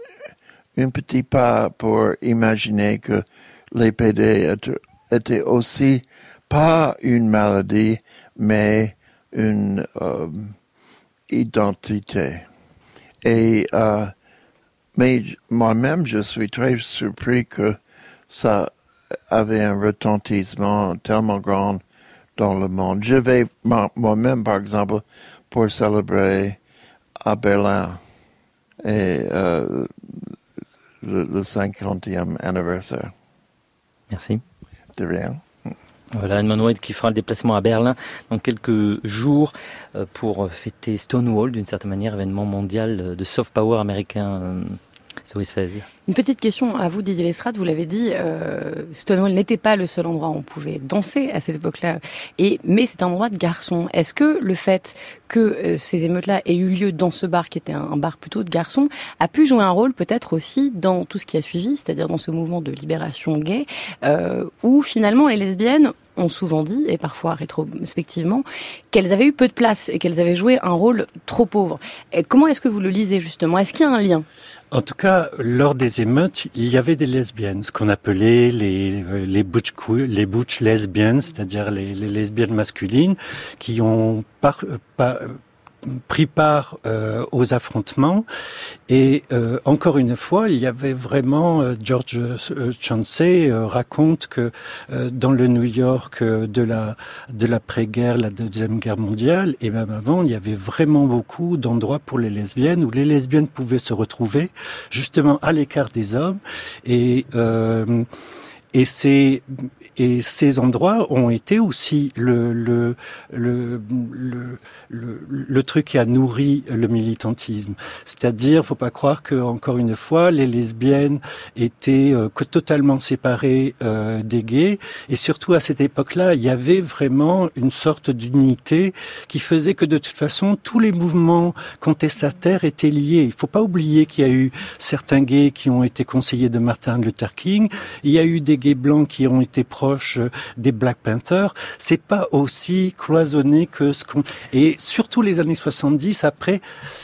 un petit pas pour imaginer que les P D étaient, étaient aussi pas une maladie, mais une euh, identité. Et euh, mais moi-même, je suis très surpris que ça avait un retentissement tellement grand dans le monde. Je vais moi-même, par exemple, pour célébrer à Berlin et euh, le, le cinquantième anniversaire. Merci. De rien. Voilà, Edmond White qui fera le déplacement à Berlin dans quelques jours pour fêter Stonewall, d'une certaine manière, événement mondial de soft power américain. Céris Fez. Une petite question à vous, Didier Lestrade. Vous l'avez dit, euh, Stonewall n'était pas le seul endroit où on pouvait danser à cette époque-là, et, mais c'est un endroit de garçons. Est-ce que le fait que euh, ces émeutes-là aient eu lieu dans ce bar, qui était un, un bar plutôt de garçons, a pu jouer un rôle peut-être aussi dans tout ce qui a suivi, c'est-à-dire dans ce mouvement de libération gay, euh, où finalement les lesbiennes ont souvent dit, et parfois rétrospectivement, qu'elles avaient eu peu de place et qu'elles avaient joué un rôle trop pauvre. Et comment est-ce que vous le lisez justement? Est-ce qu'il y a un lien? En tout cas, lors des émeutes, il y avait des lesbiennes, ce qu'on appelait les les butch les butch lesbiennes, c'est-à-dire les, les lesbiennes masculines, qui ont par, par, pris part euh, aux affrontements. Et euh, encore une fois, il y avait vraiment euh, George euh, Chauncey euh, raconte que euh, dans le New York euh, de la de l'après-guerre, la deuxième guerre mondiale, et même avant, il y avait vraiment beaucoup d'endroits pour les lesbiennes où les lesbiennes pouvaient se retrouver justement à l'écart des hommes. Et euh, et c'est Et ces endroits ont été aussi le le le le le, le truc qui a nourri le militantisme. C'est-à-dire, faut pas croire que encore une fois les lesbiennes étaient euh, que totalement séparées euh, des gays. Et surtout à cette époque-là, il y avait vraiment une sorte d'unité qui faisait que de toute façon tous les mouvements contestataires étaient liés. Il faut pas oublier qu'il y a eu certains gays qui ont été conseillers de Martin Luther King. Il y a eu des gays blancs qui ont été proches des Black Panthers. C'est pas aussi cloisonné que ce qu'on... Et surtout les années soixante-dix, après...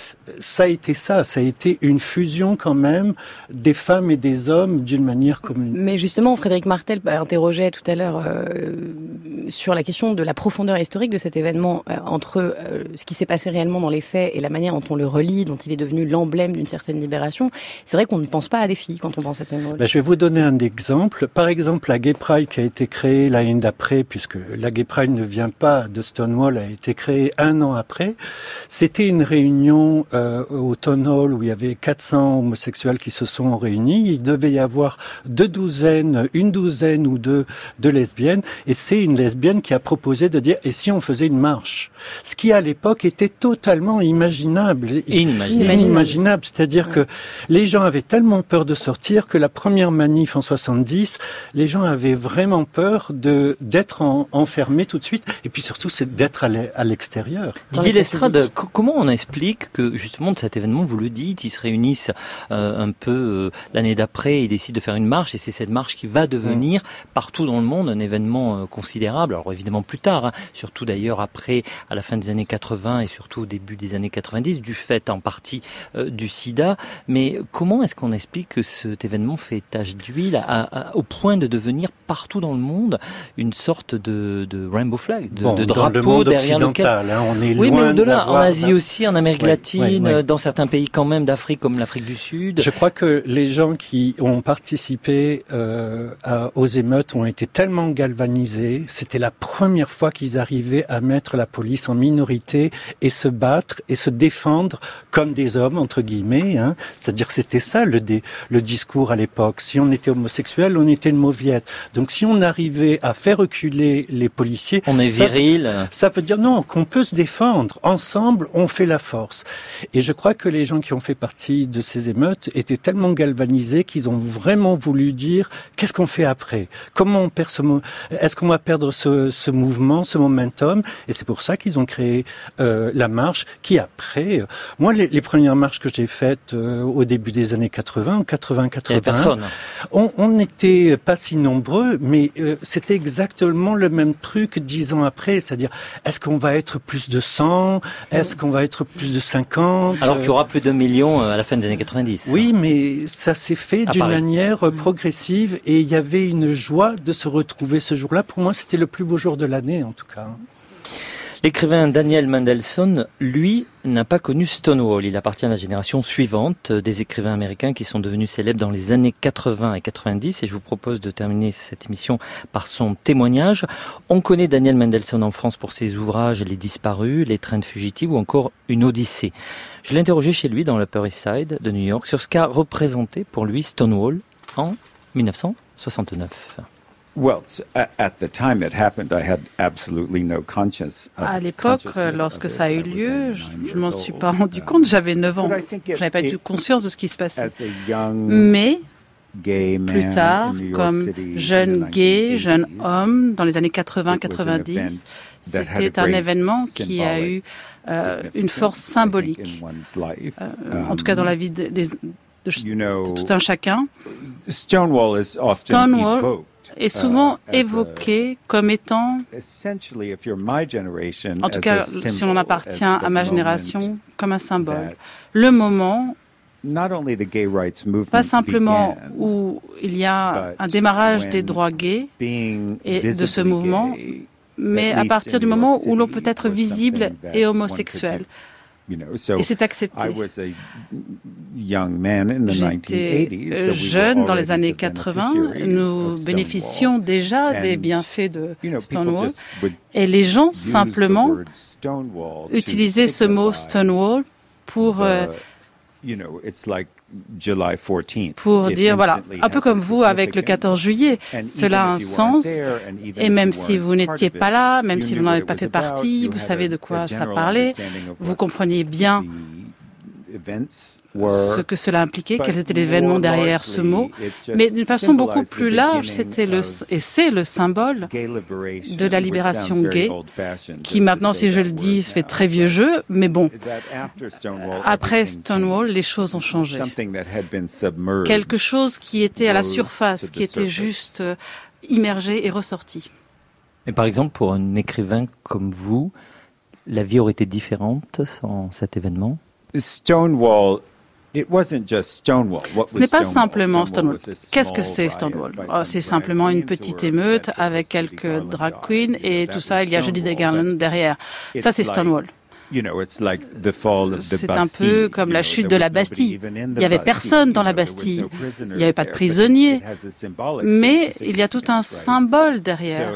Ça a été ça, ça a été une fusion quand même des femmes et des hommes d'une manière commune. Mais justement, Frédéric Martel interrogeait tout à l'heure euh, sur la question de la profondeur historique de cet événement euh, entre euh, ce qui s'est passé réellement dans les faits et la manière dont on le relie, dont il est devenu l'emblème d'une certaine libération. C'est vrai qu'on ne pense pas à des filles quand on pense à Stonewall. Ben, je vais vous donner un exemple. Par exemple, la Gay Pride qui a été créée l'année d'après, puisque la Gay Pride ne vient pas de Stonewall, a été créée un an après. C'était une réunion Euh, au Town Hall où il y avait quatre cents homosexuels qui se sont réunis. Il devait y avoir deux douzaines, une douzaine ou deux de lesbiennes. Et c'est une lesbienne qui a proposé de dire, et si on faisait une marche? Ce qui à l'époque était totalement imaginable. Inimaginable. Inimaginable. C'est-à-dire ouais. que les gens avaient tellement peur de sortir que la première manif en soixante-dix, les gens avaient vraiment peur de, d'être en, enfermés tout de suite. Et puis surtout, c'est d'être à l'extérieur. Didier Lestrade, comment on explique que justement de cet événement, vous le dites, ils se réunissent euh, un peu euh, l'année d'après, ils décident de faire une marche et c'est cette marche qui va devenir mmh. partout dans le monde un événement euh, considérable. Alors évidemment plus tard, hein, surtout d'ailleurs après, à la fin des années quatre-vingts et surtout au début des années quatre-vingt-dix, du fait en partie euh, du sida. Mais comment est-ce qu'on explique que cet événement fait tache d'huile à, à, au point de devenir partout dans le monde une sorte de, de rainbow flag, de, bon, de drapeau dans le monde derrière lequel... Hein, on est oui, loin mais au-delà, en d'avoir... Asie aussi, en Amérique ouais, latine, ouais, ouais. dans certains pays quand même d'Afrique comme l'Afrique du Sud. Je crois que les gens qui ont participé euh, à, aux émeutes ont été tellement galvanisés. C'était la première fois qu'ils arrivaient à mettre la police en minorité et se battre et se défendre comme des hommes, entre guillemets. Hein. C'est-à-dire que c'était ça le, dé, le discours à l'époque. Si on était homosexuel, on était une mauviette. Donc si on arrivait à faire reculer les policiers... On est ça, viril. Ça veut dire non, qu'on peut se défendre. Ensemble, on fait la force. Et je crois que les gens qui ont fait partie de ces émeutes étaient tellement galvanisés qu'ils ont vraiment voulu dire qu'est-ce qu'on fait après? Comment on perd ce mo- Est-ce qu'on va perdre ce, ce mouvement, ce momentum? Et c'est pour ça qu'ils ont créé euh, la marche qui après... Euh, moi, les, les premières marches que j'ai faites euh, au début des années quatre-vingts, en quatre-vingts quatre-vingt-un, on n'était pas si nombreux, mais euh, c'était exactement le même truc dix ans après, c'est-à-dire est-ce qu'on va être plus de cent? Est-ce qu'on va être plus de cinquante? Alors qu'il y aura plus d'un million à la fin des années quatre-vingt-dix. Oui, mais ça s'est fait d'une manière progressive et il y avait une joie de se retrouver ce jour-là. Pour moi, c'était le plus beau jour de l'année, en tout cas. L'écrivain Daniel Mendelsohn, lui, n'a pas connu Stonewall. Il appartient à la génération suivante des écrivains américains qui sont devenus célèbres dans les années quatre-vingts et quatre-vingt-dix. Et je vous propose de terminer cette émission par son témoignage. On connaît Daniel Mendelsohn en France pour ses ouvrages Les Disparus, Les Trains de fugitifs ou encore Une Odyssée. Je l'ai interrogé chez lui dans l'Upper East Side de New York sur ce qu'a représenté pour lui Stonewall en dix-neuf cent soixante-neuf. À l'époque, lorsque ça a eu lieu, je ne m'en suis pas rendu compte. J'avais neuf ans. Je n'avais pas du tout conscience de ce qui se passait. Mais plus tard, comme jeune gay, jeune homme, dans les années quatre-vingts quatre-vingt-dix, c'était un événement qui a eu euh, une force symbolique, euh, en tout cas dans la vie de, de, de, de tout un chacun. Stonewall est souvent évoqué comme étant, en tout cas si on appartient à ma génération, comme un symbole. Le moment, pas simplement où il y a un démarrage des droits gays et de ce mouvement, mais à partir du moment où l'on peut être visible et homosexuel. Et c'est accepté. J'étais jeune dans les années quatre-vingts. Nous bénéficions déjà des bienfaits de Stonewall. Et les gens, simplement, utilisaient ce mot Stonewall pour... Euh, pour dire, voilà, un peu comme vous avec le quatorze juillet, cela a un sens, et même si vous n'étiez pas là, même si vous n'en avez pas fait partie, vous savez de quoi ça parlait, vous compreniez bien ce que cela impliquait, quels étaient les événements derrière ce mot. Mais d'une façon beaucoup plus large, c'était le, et c'est le symbole de la libération gay, qui maintenant, si je le dis, fait très vieux jeu, mais bon, après Stonewall, les choses ont changé. Quelque chose qui était à la surface, qui était juste immergé et ressorti. Mais par exemple, pour un écrivain comme vous, la vie aurait été différente sans cet événement? Stonewall. Ce n'est pas simplement Stonewall. Qu'est-ce que c'est Stonewall? Oh, c'est simplement une petite émeute avec quelques drag queens et tout ça, il y a Judy Garland derrière. Ça, c'est Stonewall. C'est un peu comme la chute de la Bastille. Il n'y avait personne dans la Bastille. Il n'y avait pas de prisonniers. Mais il y a tout un symbole derrière.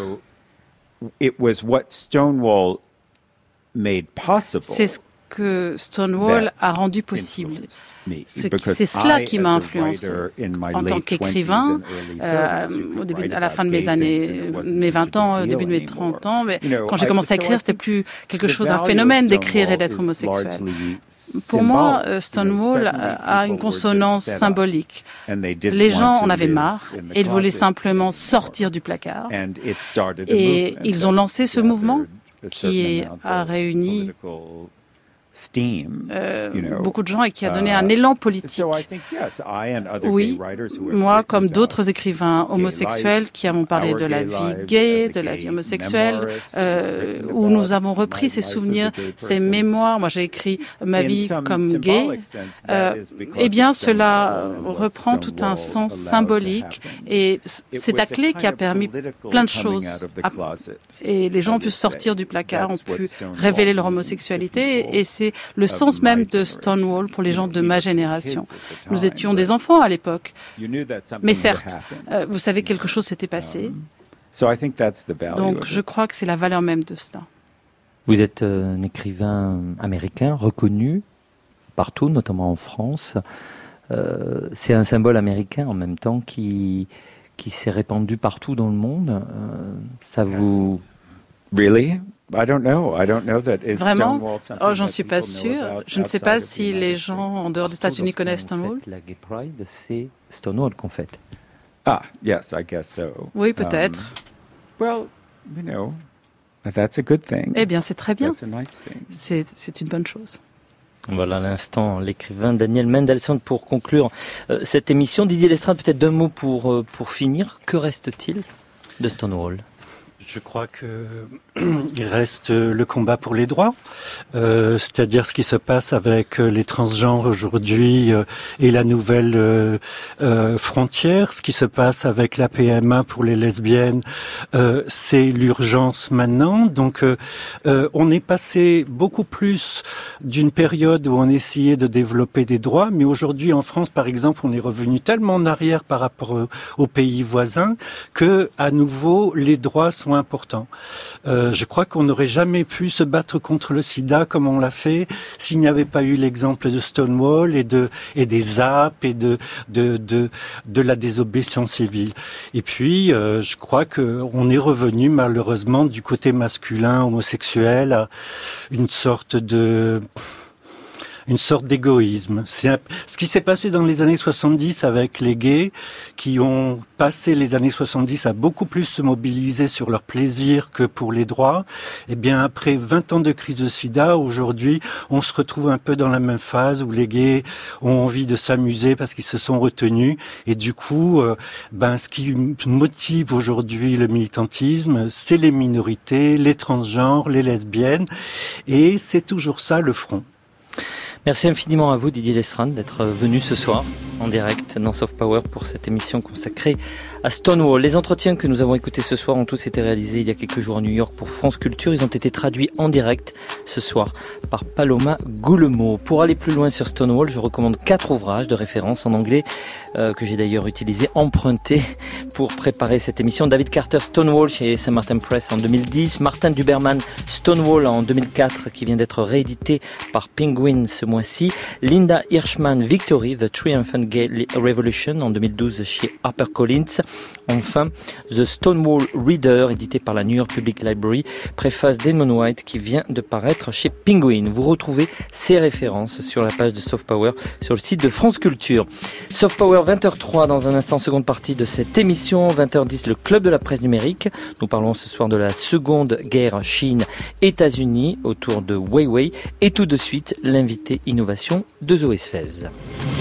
C'est ce que Stonewall a rendu possible. C'est cela qui m'a influencé en tant qu'écrivain, euh, au début, à la fin de mes années, mes vingt ans, au début de mes trente ans. Mais quand j'ai commencé à écrire, c'était plus quelque chose, un phénomène d'écrire et d'être homosexuel. Pour moi, Stonewall a une consonance symbolique. Les gens en avaient marre et ils voulaient simplement sortir du placard. Et ils ont lancé ce mouvement qui a réuni Euh, beaucoup de gens et qui a donné un élan politique. Oui, moi, comme d'autres écrivains homosexuels qui avons parlé de la vie gay, de la vie homosexuelle, euh, où nous avons repris ces souvenirs, ces mémoires. Moi, j'ai écrit ma vie comme gay. Euh, eh bien, cela reprend tout un sens symbolique et c'est la clé qui a permis plein de choses. Et les gens ont pu sortir du placard, ont pu révéler leur homosexualité et c'est le sens même de Stonewall pour les gens de ma génération. Nous étions des enfants à l'époque. Mais certes, euh, vous savez, quelque chose s'était passé. Donc je crois que c'est la valeur même de cela. Vous êtes un écrivain américain reconnu partout, notamment en France. Euh, c'est un symbole américain en même temps qui, qui s'est répandu partout dans le monde. Euh, ça vous... Really? I don't know. I don't know that is Vraiment? Stonewall something Oh, j'en that suis people pas know sûre. about Je ne sais outside pas of the si United les States? gens en dehors des États-Unis connaissent Stonewall. La Gay Pride, c'est Stonewall qu'on fête. Ah, yes, I guess so. Oui, peut-être. Um, well, you know, that's a good thing. Eh bien, c'est très bien. That's a nice thing. C'est, c'est une bonne chose. Voilà à l'instant l'écrivain Daniel Mendelssohn pour conclure euh, cette émission. Didier Lestrade, peut-être deux mots pour, euh, pour finir. Que reste-t-il de Stonewall ? Je crois que il reste le combat pour les droits, euh, c'est-à-dire ce qui se passe avec les transgenres aujourd'hui euh, et la nouvelle euh, euh, frontière, ce qui se passe avec la P M A pour les lesbiennes, euh, c'est l'urgence maintenant. Donc euh, euh, on est passé beaucoup plus d'une période où on essayait de développer des droits, mais aujourd'hui en France par exemple on est revenu tellement en arrière par rapport aux pays voisins que à nouveau les droits sont important. Euh, je crois qu'on n'aurait jamais pu se battre contre le sida comme on l'a fait s'il n'y avait pas eu l'exemple de Stonewall et de et des A P et de de de de la désobéissance civile. Et puis euh, je crois que on est revenu malheureusement du côté masculin homosexuel à une sorte de une sorte d'égoïsme. C'est un... ce qui s'est passé dans les années soixante-dix avec les gays qui ont passé les années soixante-dix à beaucoup plus se mobiliser sur leur plaisir que pour les droits. Eh bien, après vingt ans de crise de sida, aujourd'hui, on se retrouve un peu dans la même phase où les gays ont envie de s'amuser parce qu'ils se sont retenus. Et du coup, euh, ben, ce qui motive aujourd'hui le militantisme, c'est les minorités, les transgenres, les lesbiennes. Et c'est toujours ça le front. Merci infiniment à vous Didier Lestrade d'être venu ce soir en direct dans Soft Power pour cette émission consacrée à Stonewall. Les entretiens que nous avons écoutés ce soir ont tous été réalisés il y a quelques jours à New York pour France Culture. Ils ont été traduits en direct ce soir par Paloma Guillemot. Pour aller plus loin sur Stonewall, je recommande quatre ouvrages de référence en anglais euh, que j'ai d'ailleurs utilisé, empruntés pour préparer cette émission. David Carter, Stonewall chez Saint-Martin Press en deux mille dix. Martin Duberman, Stonewall en deux mille quatre qui vient d'être réédité par Penguin ce mois-ci. Linda Hirschman, Victory, The Triumphant Gay Revolution en deux mille douze chez HarperCollins. Enfin, The Stonewall Reader, édité par la New York Public Library, préface d'Edmund White qui vient de paraître chez Penguin. Vous retrouvez ces références sur la page de Soft Power sur le site de France Culture. Soft Power vingt heures zéro trois dans un instant, seconde partie de cette émission. vingt heures dix, le club de la presse numérique. Nous parlons ce soir de la seconde guerre Chine-États-Unis autour de Huawei. Et tout de suite, l'invité innovation de Zoé Sfez.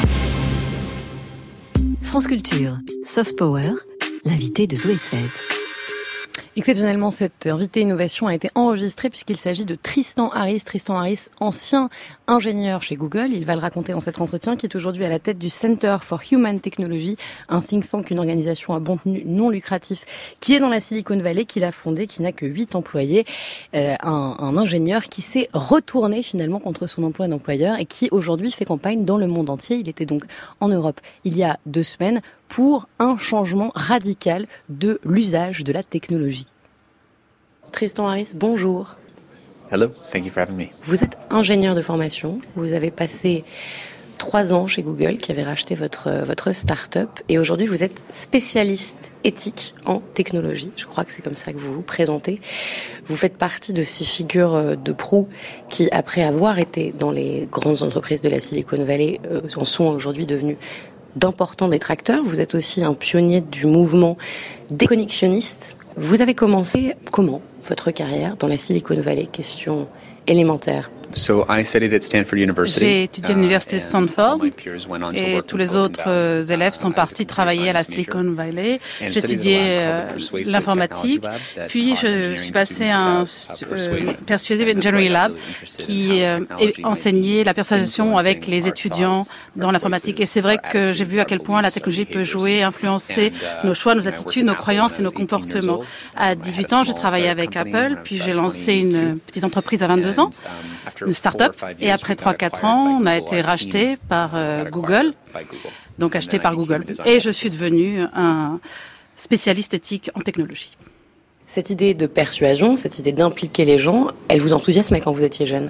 France Culture, Soft Power, l'invité de Zoé Sfez. Exceptionnellement, cette invitée innovation a été enregistrée puisqu'il s'agit de Tristan Harris. Tristan Harris, ancien ingénieur chez Google, il va le raconter dans cet entretien, qui est aujourd'hui à la tête du Center for Human Technology, un think tank, une organisation à bon non lucratif qui est dans la Silicon Valley, qu'il a fondé, qui n'a que huit employés, euh, un, un ingénieur qui s'est retourné finalement contre son emploi d'employeur et qui aujourd'hui fait campagne dans le monde entier. Il était donc en Europe il y a deux semaines pour un changement radical de l'usage de la technologie. Tristan Harris, bonjour. Hello, thank you for having me. Vous êtes ingénieur de formation, vous avez passé trois ans chez Google qui avait racheté votre, votre start-up et aujourd'hui vous êtes spécialiste éthique en technologie. Je crois que c'est comme ça que vous vous présentez. Vous faites partie de ces figures de proue qui, après avoir été dans les grandes entreprises de la Silicon Valley, euh, en sont aujourd'hui devenus d'importants détracteurs. Vous êtes aussi un pionnier du mouvement déconnextionniste. Vous avez commencé comment votre carrière dans la Silicon Valley? Question élémentaire. So I studied at Stanford University. J'ai étudié à l'université de Stanford et tous les autres élèves sont partis travailler à la Silicon Valley. J'ai étudié euh, l'informatique, puis je suis passé à un euh, Persuasive Engineering Lab qui euh, enseignait la persuasion avec les étudiants dans l'informatique. Et c'est vrai que j'ai vu à quel point la technologie peut jouer, influencer nos choix, nos attitudes, nos croyances et nos comportements. À dix-huit ans, j'ai travaillé avec Apple, puis j'ai lancé une petite entreprise à vingt-deux ans. Une start-up, et après trois quatre ans, on a été racheté par euh, Google, donc acheté par Google. Et je suis devenu un spécialiste éthique en technologie. Cette idée de persuasion, cette idée d'impliquer les gens, elle vous enthousiasmait quand vous étiez jeune?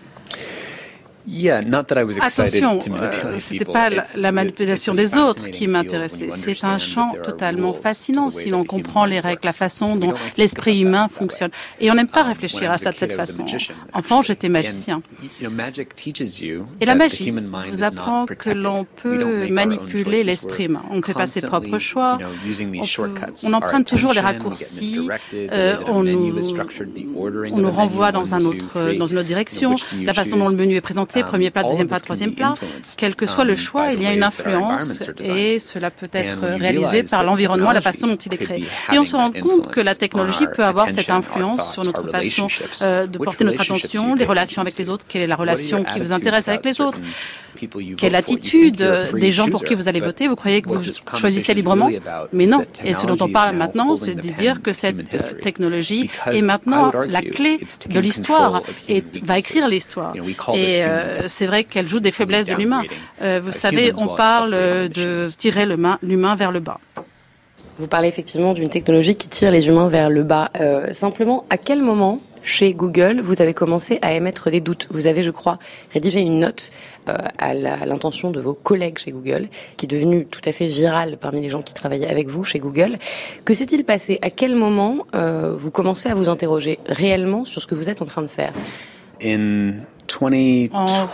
Attention, euh, c'était pas la, la manipulation des autres qui m'intéressait. C'est un champ totalement fascinant si l'on comprend les règles, la façon dont l'esprit humain fonctionne. Et on n'aime pas réfléchir à ça de cette façon. Enfant, j'étais magicien. Et la magie vous apprend que l'on peut manipuler l'esprit humain. On ne fait pas ses propres choix. On, peut, on emprunte toujours les raccourcis. Euh, on, nous, on nous renvoie dans, un autre, dans une autre direction. La façon dont le menu est présenté, premier plat, deuxième plat, troisième plat. Quel que soit le choix, il y a une influence et cela peut être réalisé par l'environnement, la façon dont il est créé. Et on se rend compte que la technologie peut avoir cette influence sur notre façon euh, de porter notre attention, les relations avec les autres, quelle est la relation qui vous intéresse avec les autres, quelle attitude des gens pour qui vous allez voter. Vous croyez que vous choisissez librement? Mais non. Et ce dont on parle maintenant, c'est de dire que cette technologie est maintenant la clé de l'histoire et va écrire l'histoire. Et euh, c'est vrai qu'elle joue des faiblesses de l'humain. Euh, vous savez, on parle de tirer l'humain, l'humain vers le bas. Vous parlez effectivement d'une technologie qui tire les humains vers le bas. Euh, simplement, à quel moment chez Google, vous avez commencé à émettre des doutes? Vous avez, je crois, rédigé une note euh, à, la, à l'intention de vos collègues chez Google, qui est devenue tout à fait virale parmi les gens qui travaillaient avec vous chez Google. Que s'est-il passé? À quel moment euh, vous commencez à vous interroger réellement sur ce que vous êtes en train de faire? In twenty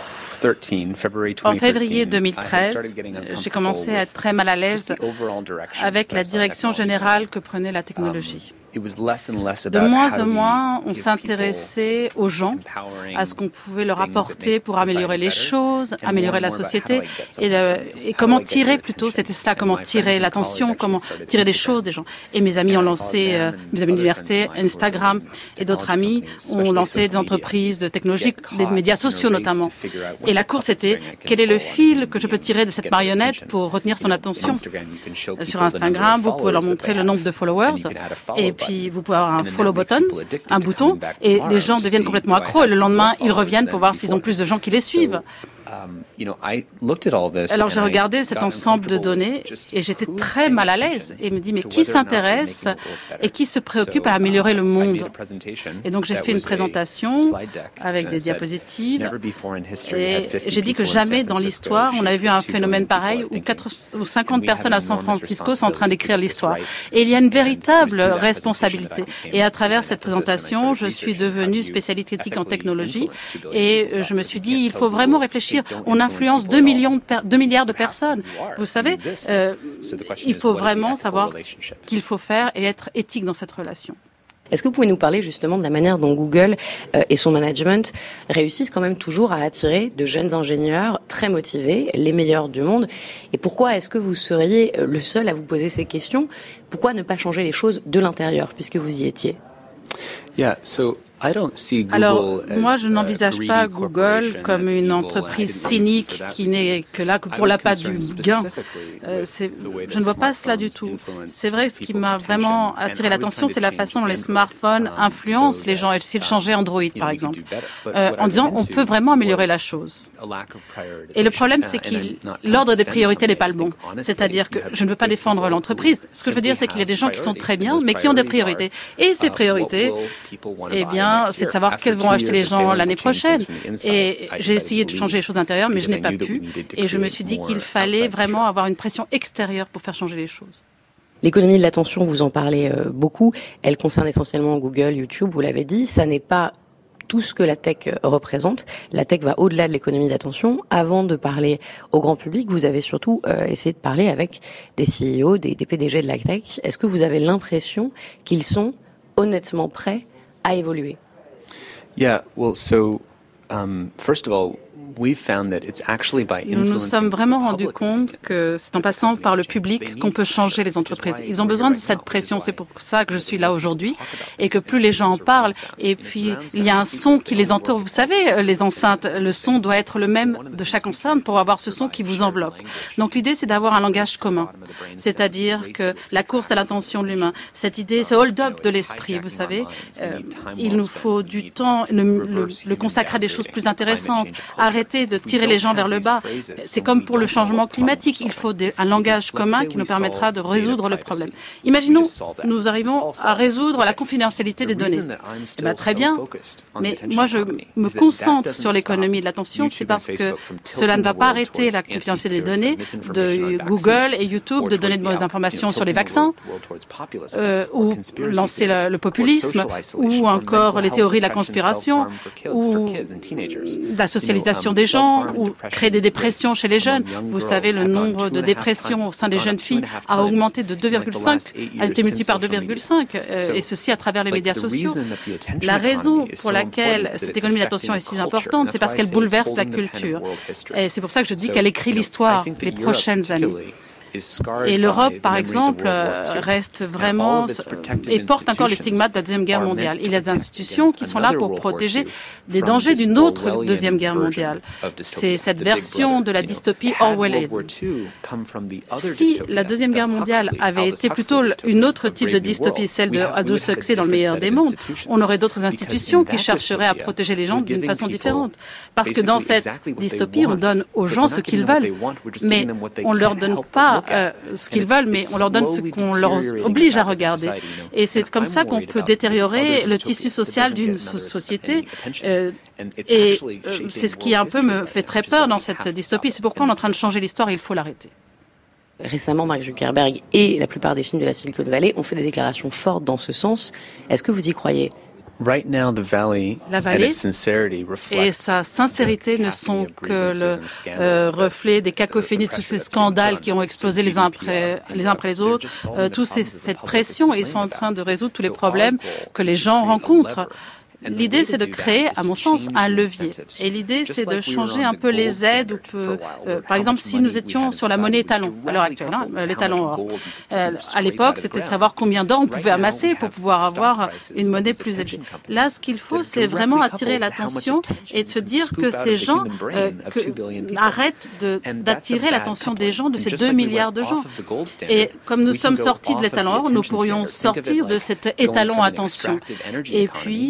En février deux mille treize, j'ai commencé à être très mal à l'aise avec la direction générale que prenait la technologie. De moins en moins, on s'intéressait aux gens, à ce qu'on pouvait leur apporter pour améliorer les choses, améliorer la société, et, le, et comment tirer plutôt, c'était cela, comment tirer l'attention, comment tirer des choses des gens. Et mes amis ont lancé, euh, mes amis d'université, Instagram et d'autres amis ont lancé des entreprises de technologie, des médias sociaux notamment. Et la course était, quel est le fil que je peux tirer de cette marionnette pour retenir son attention? Sur Instagram, vous pouvez leur montrer le nombre de followers, et puis vous pouvez avoir un follow button, un bouton, et les gens deviennent complètement accros, et le lendemain, ils reviennent pour voir s'ils ont plus de gens qui les suivent. Alors j'ai regardé cet ensemble de données et j'étais très mal à l'aise et me dis mais qui s'intéresse et qui se préoccupe à améliorer le monde? Et donc j'ai fait une présentation avec des diapositives et j'ai dit que jamais dans l'histoire on avait vu un phénomène pareil où quatre ou cinquante personnes à San Francisco sont en train d'écrire l'histoire. Et il y a une véritable responsabilité. Et à travers cette présentation, je suis devenue spécialiste critique en technologie et je me suis dit il faut vraiment réfléchir. On influence deux millions de per- deux milliards de personnes. Vous savez, euh, il faut vraiment savoir qu'il faut faire et être éthique dans cette relation. Est-ce que vous pouvez nous parler justement de la manière dont Google euh, et son management réussissent quand même toujours à attirer de jeunes ingénieurs très motivés, les meilleurs du monde? Et pourquoi est-ce que vous seriez le seul à vous poser ces questions? Pourquoi ne pas changer les choses de l'intérieur puisque vous y étiez? Yeah, so I don't see Google Alors, moi, as je a n'envisage greedy pas Google corporation comme that's une une evil entreprise and cynique for that qui reason. n'est que là que pour I'm l'appât du concerned gain. specifically Euh, with c'est, the way that je ne vois pas cela du smartphones tout. influence C'est vrai, ce qui people's m'a vraiment attention, attiré and I l'attention, was c'est trying la to façon dont les change smartphones Android, um, influencent so les gens et that, s'ils um, changeaient Android, you know, par we could exemple, do better. But euh, what I en disant ran on into peut vraiment améliorer la was chose. a lack of prioritization. Et le problème, c'est Uh, and I'm qu'il not l'ordre des trying to priorités n'est defend pas le companies. bon. I think, honestly, C'est-à-dire que you have je ne veux pas good défendre people l'entreprise. who Ce que je veux dire, c'est qu'il y a des gens qui sont très bien, mais qui ont des priorités. Et ces priorités, eh bien, c'est de savoir quels vont acheter les gens l'année prochaine. Et j'ai essayé de changer les choses d'intérieures, mais je n'ai pas pu. Et je me suis dit qu'il fallait vraiment avoir une pression extérieure pour faire changer les choses. L'économie de l'attention, vous en parlez euh, beaucoup. Elle concerne essentiellement Google, YouTube, vous l'avez dit. Ça n'est pas tout ce que la tech euh, représente. La tech va au-delà de l'économie d'attention. Avant de parler au grand public, vous avez surtout euh, essayé de parler avec des C E O, des, des P D G de la tech. Est-ce que vous avez l'impression qu'ils sont honnêtement prêts à évoluer? Yeah, well, so um, first of all, we've found that it's actually by Nous nous sommes influencing vraiment the rendus public compte que c'est en passant par le public qu'on peut changer les entreprises. Ils ont besoin de cette pression. C'est pour ça que je suis là aujourd'hui et que plus les gens en parlent. Et puis, il y a un son qui les entoure. Vous savez, les enceintes, le son doit être le même de chaque enceinte pour avoir ce son qui vous enveloppe. Donc, l'idée, c'est d'avoir un langage commun. C'est-à-dire que la course à l'attention de l'humain, cette idée, ce hold-up de l'esprit, vous savez, euh, il nous faut du temps, le, le, le consacrer à des choses plus intéressantes. Arrêter de tirer les gens vers le bas. C'est comme pour le changement climatique. Il faut des, un langage commun qui nous permettra de résoudre le problème. Imaginons, nous arrivons à résoudre la confidentialité des données. Eh bien, très bien, mais moi je me concentre sur l'économie de l'attention, c'est parce que cela ne va pas arrêter la confidentialité des données de Google et YouTube de donner de mauvaises informations sur les vaccins, euh, ou lancer le, le populisme, ou encore les théories de la conspiration, ou la socialisation des gens, ou créer des dépressions chez les jeunes. Vous savez, le nombre de dépressions au sein des jeunes filles a augmenté de deux virgule cinq, a été multiplié par deux virgule cinq, euh, et ceci à travers les médias sociaux. La raison pour laquelle cette économie de l'attention est si importante, c'est parce qu'elle bouleverse la culture. Et c'est pour ça que je dis qu'elle écrit l'histoire les prochaines années. Et l'Europe, par exemple, reste vraiment et porte encore les stigmates de la Deuxième Guerre mondiale. Il y a des institutions qui sont là pour protéger des dangers d'une autre Deuxième Guerre mondiale. C'est cette version de la dystopie orwellienne. Si la Deuxième Guerre mondiale avait été plutôt une autre type de dystopie, celle de Aldous Huxley dans Le meilleur des mondes, on aurait d'autres institutions qui chercheraient à protéger les gens d'une façon différente. Parce que dans cette dystopie, on donne aux gens ce qu'ils veulent, mais on ne leur donne pas Euh, ce qu'ils veulent, mais on leur donne ce qu'on leur oblige à regarder. Et c'est comme ça qu'on peut détériorer le tissu social d'une so- société. Euh, et euh, c'est ce qui un peu me fait très peur dans cette dystopie. C'est pourquoi on est en train de changer l'histoire et il faut l'arrêter. Récemment, Mark Zuckerberg et la plupart des films de la Silicon Valley ont fait des déclarations fortes dans ce sens. Est-ce que vous y croyez ? Right now, the valley La vallée and its sincerity et reflect sa sincérité ne sont que le euh, reflet des cacophonies de tous ces scandales qui ont explosé les uns après les, uns après les autres, euh, tous ces, cette pression, et ils sont en train de résoudre tous les problèmes que les gens rencontrent. L'idée, c'est de créer, à mon sens, un levier. Et l'idée, c'est de changer un peu les aides. Ou peu, euh, par exemple, si nous étions sur la monnaie étalon, à l'heure actuelle, hein, l'étalon or. Euh, à l'époque, c'était de savoir combien d'or on pouvait amasser pour pouvoir avoir une monnaie plus élevée. Là, ce qu'il faut, c'est vraiment attirer l'attention et de se dire que ces gens euh, que, arrêtent de, d'attirer l'attention des gens, de ces deux milliards de gens. Et comme nous sommes sortis de l'étalon or, nous pourrions sortir de cet étalon attention. Et puis, euh,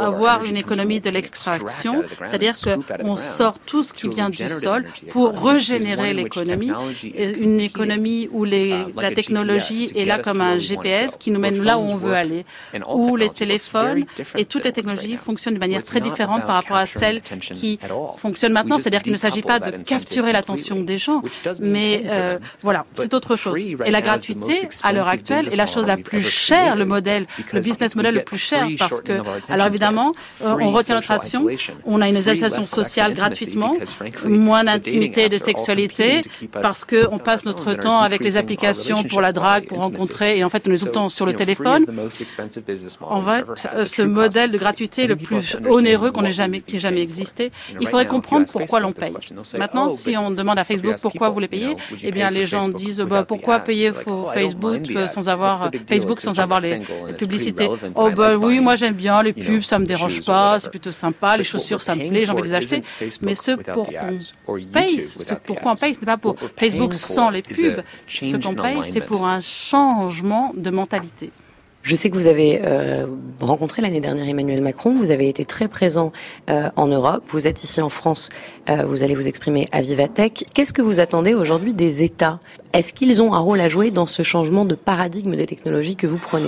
avoir une économie de l'extraction, c'est-à-dire qu'on sort tout ce qui vient du sol pour régénérer l'économie, une économie où les, la technologie est là comme un G P S qui nous mène là où on veut aller, où les téléphones et toutes les technologies fonctionnent de manière très différente par rapport à celles qui fonctionnent maintenant. C'est-à-dire qu'il ne s'agit pas de capturer l'attention des gens, mais euh, voilà, c'est autre chose. Et la gratuité, à l'heure actuelle, est la chose la plus chère, le modèle, le business model le plus cher, parce que, alors évidemment, euh, on retient notre action, on a une isolation sociale gratuitement, moins d'intimité et de sexualité, parce qu'on passe notre temps avec les applications pour la drague, pour rencontrer, et en fait, on est tout le temps sur le téléphone. En fait, ce modèle de gratuité est le plus onéreux qu'on ait jamais, qui ait jamais existé. Il faudrait comprendre pourquoi l'on paye. Maintenant, si on demande à Facebook pourquoi vous les payez, eh bien, les gens disent, bah, pourquoi payer pour Facebook sans avoir, Facebook sans avoir les, les publicités? Oh, bah oui, moi j'aime bien les pubs, ça me dérange pas, c'est plutôt sympa, les chaussures ça me plaît, j'ai envie de les acheter. Mais ce pour qu'on paye, ce pourquoi on paye, ce n'est pas pour Facebook sans les pubs. Ce qu'on paye, c'est pour un changement de mentalité. Je sais que vous avez euh, rencontré l'année dernière Emmanuel Macron, vous avez été très présent euh, en Europe, vous êtes ici en France, euh, vous allez vous exprimer à Vivatech. Qu'est-ce que vous attendez aujourd'hui des États? Est-ce qu'ils ont un rôle à jouer dans ce changement de paradigme des technologies que vous prenez?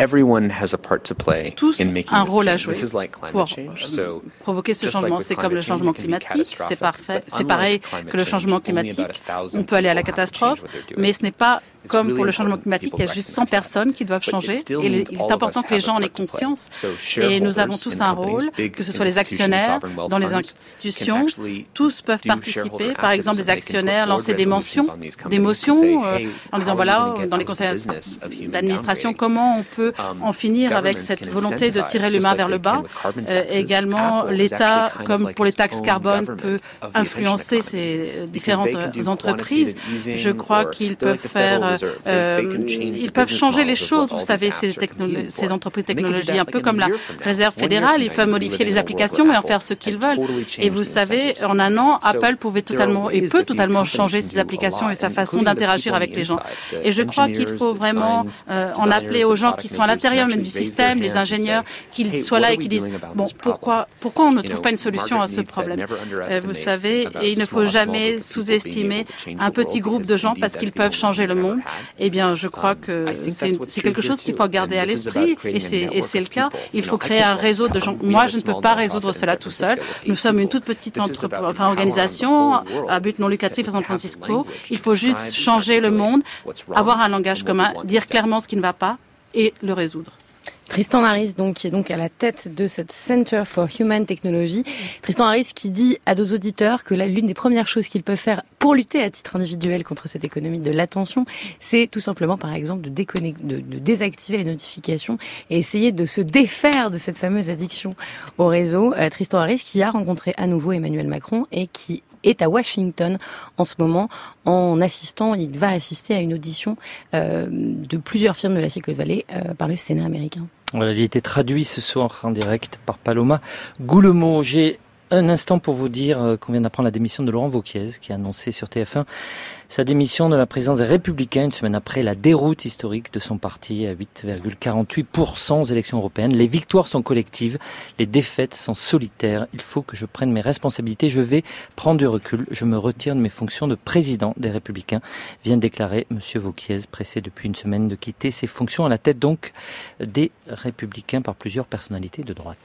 Tous un rôle à jouer pour provoquer ce changement. C'est comme le changement climatique, c'est parfait, c'est pareil que le changement climatique. On peut aller à la catastrophe, mais ce n'est pas comme pour le changement climatique, il y a juste cent personnes qui doivent changer. Et il est important que les gens en aient conscience. Et nous avons tous un rôle, que ce soit les actionnaires dans les institutions, tous peuvent participer. Par exemple, les actionnaires lancer des mentions, des motions euh, en disant voilà, dans les conseils d'administration, comment on peut en finir avec cette volonté de tirer l'humain vers le bas. Euh, également, l'État, comme pour les taxes carbone, peut influencer ces différentes entreprises. Je crois qu'ils peuvent faire, euh, ils peuvent changer les choses. Vous savez, ces, technolo- ces entreprises de technologie, un peu comme la Réserve fédérale, ils peuvent modifier les applications et en faire ce qu'ils veulent. Et vous savez, en un an, Apple pouvait totalement et peut totalement changer ses applications et sa façon d'interagir avec les gens. Et je crois qu'il faut vraiment euh, en appeler aux gens qui sont à l'intérieur même du système, les ingénieurs, qu'ils soient là et qu'ils disent bon, pourquoi, pourquoi on ne trouve pas une solution à ce problème? euh, Vous savez, et il ne faut jamais sous-estimer un petit groupe de gens parce qu'ils peuvent changer le monde. Eh bien, je crois que c'est, une, c'est quelque chose qu'il faut garder à l'esprit et c'est, et c'est le cas. Il faut créer un réseau de gens. Moi, je ne peux pas résoudre cela tout seul. Nous sommes une toute petite entre... enfin, organisation à but non lucratif à San Francisco. Il faut juste changer le monde, avoir un langage commun, dire clairement ce qui ne va pas et le résoudre. Tristan Harris, donc, qui est donc à la tête de cette Center for Human Technology. Tristan Harris qui dit à nos auditeurs que là, l'une des premières choses qu'ils peuvent faire pour lutter à titre individuel contre cette économie de l'attention, c'est tout simplement, par exemple, de, déconnect- de, de désactiver les notifications et essayer de se défaire de cette fameuse addiction au réseau. Euh, Tristan Harris qui a rencontré à nouveau Emmanuel Macron et qui est à Washington en ce moment en assistant, il va assister à une audition euh, de plusieurs firmes de la Silicon Valley euh, par le Sénat américain. Voilà, il a été traduit ce soir en direct par Paloma Goulemo. J'ai un instant pour vous dire qu'on vient d'apprendre la démission de Laurent Wauquiez, qui a annoncé sur T F un sa démission de la présidence des Républicains une semaine après la déroute historique de son parti à huit virgule quarante-huit pour cent aux élections européennes. Les victoires sont collectives, les défaites sont solitaires. Il faut que je prenne mes responsabilités. Je vais prendre du recul. Je me retire de mes fonctions de président des Républicains, vient de déclarer Monsieur Wauquiez, pressé depuis une semaine de quitter ses fonctions à la tête donc des Républicains par plusieurs personnalités de droite.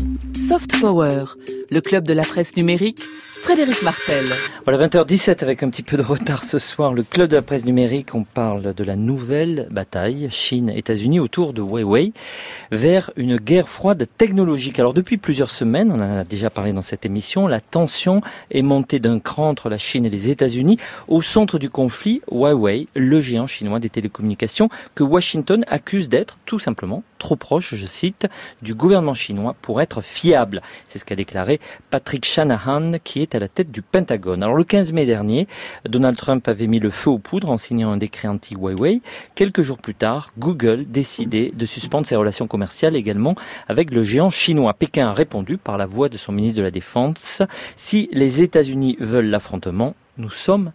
Soft Power, le club de la presse numérique, Frédéric Martel. Voilà, vingt heures dix-sept avec un petit peu de retard ce soir. Le club de la presse numérique, on parle de la nouvelle bataille Chine-États-Unis autour de Huawei vers une guerre froide technologique. Alors depuis plusieurs semaines, on en a déjà parlé dans cette émission, la tension est montée d'un cran entre la Chine et les États-Unis. Au centre du conflit, Huawei, le géant chinois des télécommunications, que Washington accuse d'être tout simplement trop proche, je cite, du gouvernement chinois pour être fiable. C'est ce qu'a déclaré Patrick Shanahan, qui est à la tête du Pentagone. Alors le quinze mai dernier, Donald Trump avait mis le feu aux poudres en signant un décret anti-Huawei. Quelques jours plus tard, Google décidait de suspendre ses relations commerciales également avec le géant chinois. Pékin a répondu par la voix de son ministre de la Défense: si les États-Unis veulent l'affrontement, nous sommes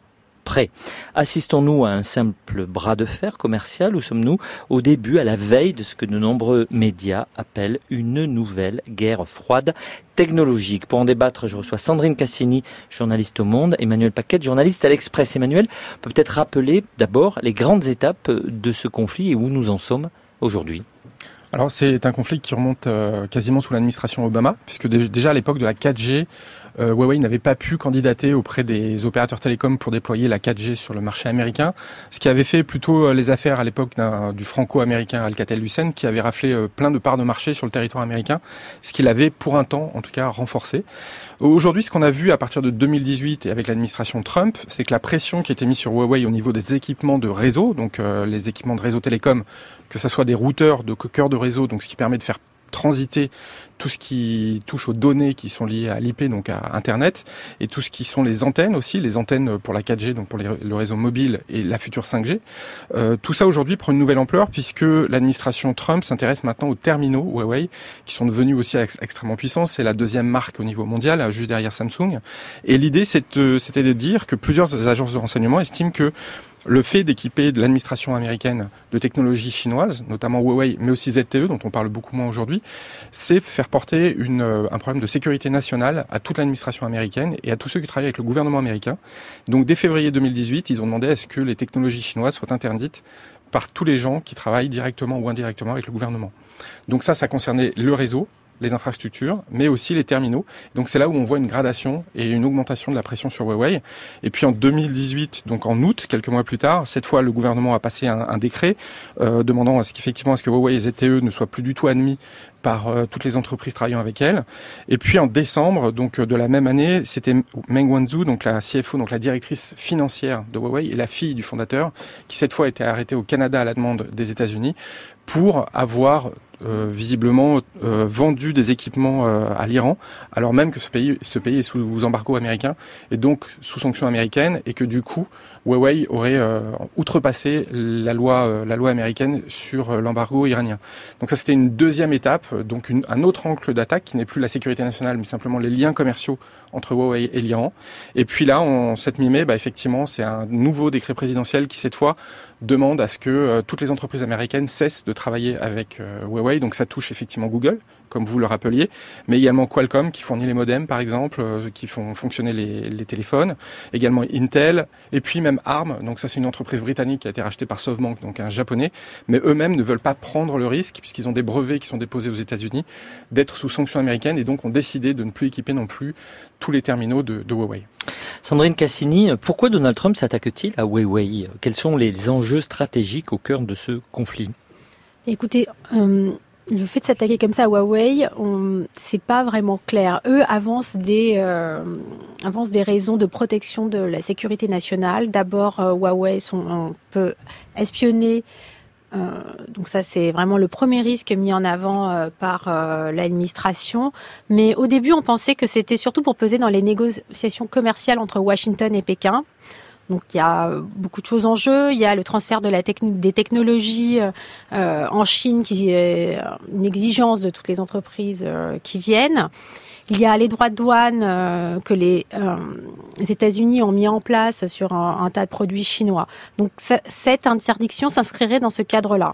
près. Assistons-nous à un simple bras de fer commercial ou sommes-nous au début, à la veille de ce que de nombreux médias appellent une nouvelle guerre froide technologique? Pour en débattre, je reçois Sandrine Cassini, journaliste au Monde, Emmanuel Paquette, journaliste à l'Express. Emmanuel, peut peut-être rappeler d'abord les grandes étapes de ce conflit et où nous en sommes aujourd'hui? Alors c'est un conflit qui remonte euh, quasiment sous l'administration Obama, puisque d- déjà à l'époque de la quatre G, euh, Huawei n'avait pas pu candidater auprès des opérateurs télécoms pour déployer la quatre G sur le marché américain, ce qui avait fait plutôt euh, les affaires à l'époque d'un, du franco-américain Alcatel-Lucent, qui avait raflé euh, plein de parts de marché sur le territoire américain, ce qui l'avait pour un temps en tout cas renforcé. Aujourd'hui, ce qu'on a vu à partir de deux mille dix-huit et avec l'administration Trump, c'est que la pression qui était mise sur Huawei au niveau des équipements de réseau, donc euh, les équipements de réseau télécom, que ça soit des routeurs de cœur de réseau, donc ce qui permet de faire transiter tout ce qui touche aux données qui sont liées à l'I P, donc à Internet, et tout ce qui sont les antennes aussi, les antennes pour la quatre G, donc pour les, le réseau mobile et la future cinq G. Euh, tout ça aujourd'hui prend une nouvelle ampleur puisque l'administration Trump s'intéresse maintenant aux terminaux Huawei, qui sont devenus aussi ex- extrêmement puissants. C'est la deuxième marque au niveau mondial, juste derrière Samsung. Et l'idée, c'est de, c'était de dire que plusieurs agences de renseignement estiment que le fait d'équiper de l'administration américaine de technologies chinoises, notamment Huawei, mais aussi Z T E, dont on parle beaucoup moins aujourd'hui, c'est faire porter une, un problème de sécurité nationale à toute l'administration américaine et à tous ceux qui travaillent avec le gouvernement américain. Donc dès février deux mille dix-huit, ils ont demandé à ce que les technologies chinoises soient interdites par tous les gens qui travaillent directement ou indirectement avec le gouvernement. Donc ça, ça concernait le réseau, les infrastructures, mais aussi les terminaux. Donc c'est là où on voit une gradation et une augmentation de la pression sur Huawei. Et puis en deux mille dix-huit, donc en août, quelques mois plus tard, cette fois le gouvernement a passé un, un décret euh, demandant à ce qu'effectivement à ce que Huawei et Z T E ne soient plus du tout admis par euh, toutes les entreprises travaillant avec elle. Et puis en décembre, donc de la même année, c'était Meng Wanzhou, donc la C F O, donc la directrice financière de Huawei et la fille du fondateur, qui cette fois a été arrêtée au Canada à la demande des États-Unis pour avoir euh, visiblement euh, vendu des équipements euh, à l'Iran, alors même que ce pays, ce pays est sous embargo américain et donc sous sanctions américaines, et que du coup Huawei aurait euh, outrepassé la loi, euh, la loi américaine sur euh, l'embargo iranien. Donc ça, c'était une deuxième étape, donc une, un autre angle d'attaque qui n'est plus la sécurité nationale, mais simplement les liens commerciaux entre Huawei et l'Iran. Et puis là, en cette mi-mai, bah, effectivement, c'est un nouveau décret présidentiel qui, cette fois, demande à ce que euh, toutes les entreprises américaines cessent de travailler avec euh, Huawei. Donc ça touche effectivement Google, comme vous le rappeliez, mais également Qualcomm, qui fournit les modems, par exemple, euh, qui font fonctionner les, les téléphones, également Intel, et puis même Arm. Donc ça, c'est une entreprise britannique qui a été rachetée par SoftBank, donc un japonais, mais eux-mêmes ne veulent pas prendre le risque, puisqu'ils ont des brevets qui sont déposés aux États-Unis, d'être sous sanctions américaines, et donc ont décidé de ne plus équiper non plus tous les terminaux de, de Huawei. Sandrine Cassini, pourquoi Donald Trump s'attaque-t-il à Huawei? Quels sont les enjeux stratégiques au cœur de ce conflit? Écoutez, euh, le fait de s'attaquer comme ça à Huawei, on, c'est pas vraiment clair. Eux avancent des, euh, avancent des raisons de protection de la sécurité nationale. D'abord, euh, Huawei sont, on peut espionner. Euh, donc ça, c'est vraiment le premier risque mis en avant euh, par euh, l'administration. Mais au début, on pensait que c'était surtout pour peser dans les négociations commerciales entre Washington et Pékin. Donc il y a beaucoup de choses en jeu. Il y a le transfert de la techn- des technologies euh, en Chine, qui est une exigence de toutes les entreprises euh, qui viennent. Il y a les droits de douane euh, que les, euh, les États-Unis ont mis en place sur un, un tas de produits chinois. Donc ça, cette interdiction s'inscrirait dans ce cadre-là.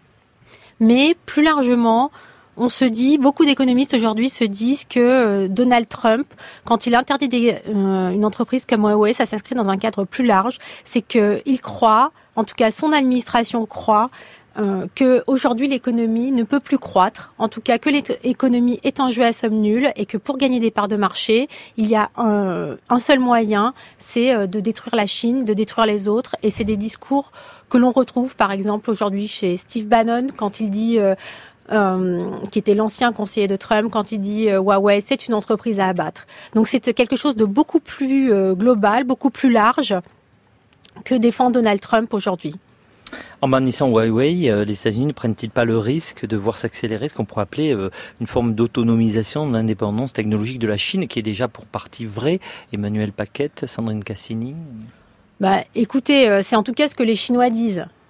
Mais plus largement, on se dit, beaucoup d'économistes aujourd'hui se disent que euh, Donald Trump, quand il interdit des, euh, une entreprise comme Huawei, ça s'inscrit dans un cadre plus large. C'est qu'il croit, en tout cas son administration croit, Euh, que aujourd'hui l'économie ne peut plus croître, en tout cas que l'économie est un jeu à somme nulle et que pour gagner des parts de marché, il y a un, un seul moyen, c'est de détruire la Chine, de détruire les autres, et c'est des discours que l'on retrouve par exemple aujourd'hui chez Steve Bannon quand il dit euh, euh, qui était l'ancien conseiller de Trump, quand il dit euh, Huawei c'est une entreprise à abattre. Donc c'est quelque chose de beaucoup plus euh, global, beaucoup plus large que défend Donald Trump aujourd'hui. En bannissant Huawei, euh, les États-Unis ne prennent-ils pas le risque de voir s'accélérer ce qu'on pourrait appeler euh, une forme d'autonomisation de l'indépendance technologique de la Chine, qui est déjà pour partie vraie? Emmanuel Paquette, Sandrine Cassini. Bah, écoutez, euh, c'est en tout cas ce que les Chinois disent.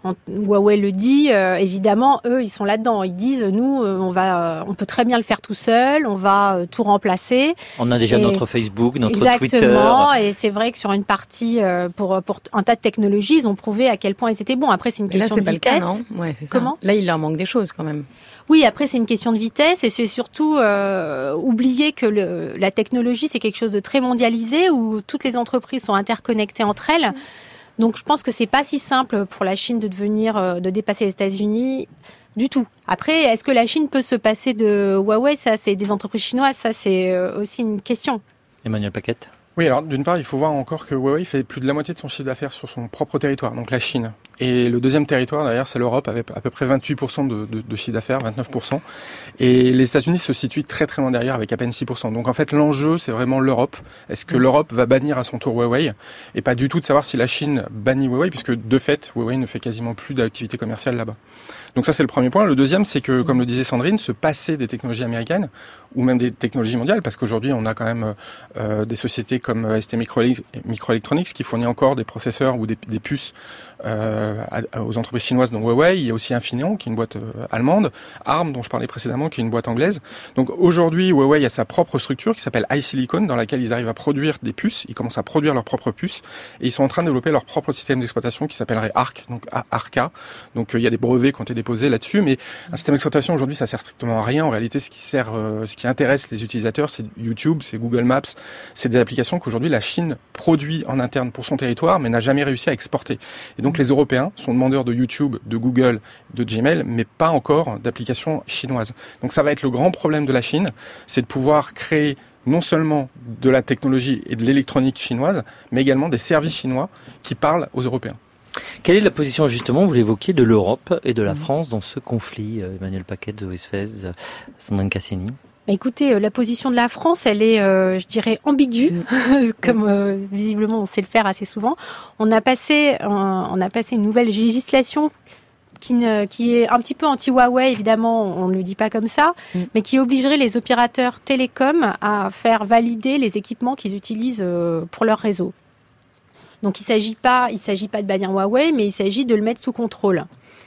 Huawei le dit, euh, évidemment, eux, ils sont là-dedans. Ils disent, nous, euh, on va, euh, on peut très bien le faire tout seul, on va euh, tout remplacer. On a déjà et... notre Facebook, notre Exactement, Twitter. Exactement, et c'est vrai que sur une partie, euh, pour, pour un tas de technologies, ils ont prouvé à quel point ils étaient bons. Après, c'est une Mais question là, de vitesse. Pas le cas, non ouais, c'est ça. Comment ? Là, il leur manque des choses quand même. Oui, après, c'est une question de vitesse et c'est surtout euh, oublier que le, la technologie, c'est quelque chose de très mondialisé où toutes les entreprises sont interconnectées entre elles. Donc, je pense que c'est pas si simple pour la Chine de devenir, euh, de dépasser les États-Unis du tout. Après, est-ce que la Chine peut se passer de Huawei ? Ça, c'est des entreprises chinoises. Ça, c'est euh, aussi une question. Emmanuel Paquette. Oui, alors d'une part, il faut voir encore que Huawei fait plus de la moitié de son chiffre d'affaires sur son propre territoire, donc la Chine. Et le deuxième territoire, derrière, c'est l'Europe, avec à peu près vingt-huit pour cent de, de, de chiffre d'affaires, vingt-neuf pour cent. Et les États-Unis se situent très très loin derrière, avec à peine six pour cent. Donc en fait, l'enjeu, c'est vraiment l'Europe. Est-ce que l'Europe va bannir à son tour Huawei ? Et pas du tout de savoir si la Chine bannit Huawei, puisque de fait, Huawei ne fait quasiment plus d'activité commerciale là-bas. Donc ça, c'est le premier point. Le deuxième, c'est que, comme le disait Sandrine, se passer des technologies américaines, ou même des technologies mondiales, parce qu'aujourd'hui, on a quand même euh, des sociétés comme S T Microelectronics qui fournit encore des processeurs ou des, des puces euh, à, aux entreprises chinoises, dont Huawei. Il y a aussi Infineon, qui est une boîte euh, allemande, ARM, dont je parlais précédemment, qui est une boîte anglaise. Donc aujourd'hui, Huawei a sa propre structure qui s'appelle iSilicon, dans laquelle ils arrivent à produire des puces. Ils commencent à produire leurs propres puces, et ils sont en train de développer leur propre système d'exploitation qui s'appellerait ARC, donc ARCA. Donc euh, il y a des brevets qui ont été déposés là-dessus, mais un système d'exploitation aujourd'hui, ça sert strictement à rien. En réalité, ce qui sert, euh, ce qui intéresse les utilisateurs, c'est YouTube, c'est Google Maps, c'est des applications qu'aujourd'hui la Chine produit en interne pour son territoire, mais n'a jamais réussi à exporter. Et donc les Européens sont demandeurs de YouTube, de Google, de Gmail, mais pas encore d'applications chinoises. Donc ça va être le grand problème de la Chine, c'est de pouvoir créer non seulement de la technologie et de l'électronique chinoise, mais également des services chinois qui parlent aux Européens. Quelle est la position, justement, vous l'évoquiez, de l'Europe et de la France dans ce conflit ? Emmanuel Paquette, Zoé Sfez, Sandrine Cassini. Écoutez, la position de la France, elle est, euh, je dirais, ambiguë, mmh. comme euh, visiblement on sait le faire assez souvent. On a passé, euh, on a passé une nouvelle législation qui, ne, qui est un petit peu anti-Huawei, évidemment, on ne le dit pas comme ça, mmh. mais qui obligerait les opérateurs télécoms à faire valider les équipements qu'ils utilisent euh, pour leur réseau. Donc il s'agit pas, il s'agit pas de bannir Huawei, mais il s'agit de le mettre sous contrôle.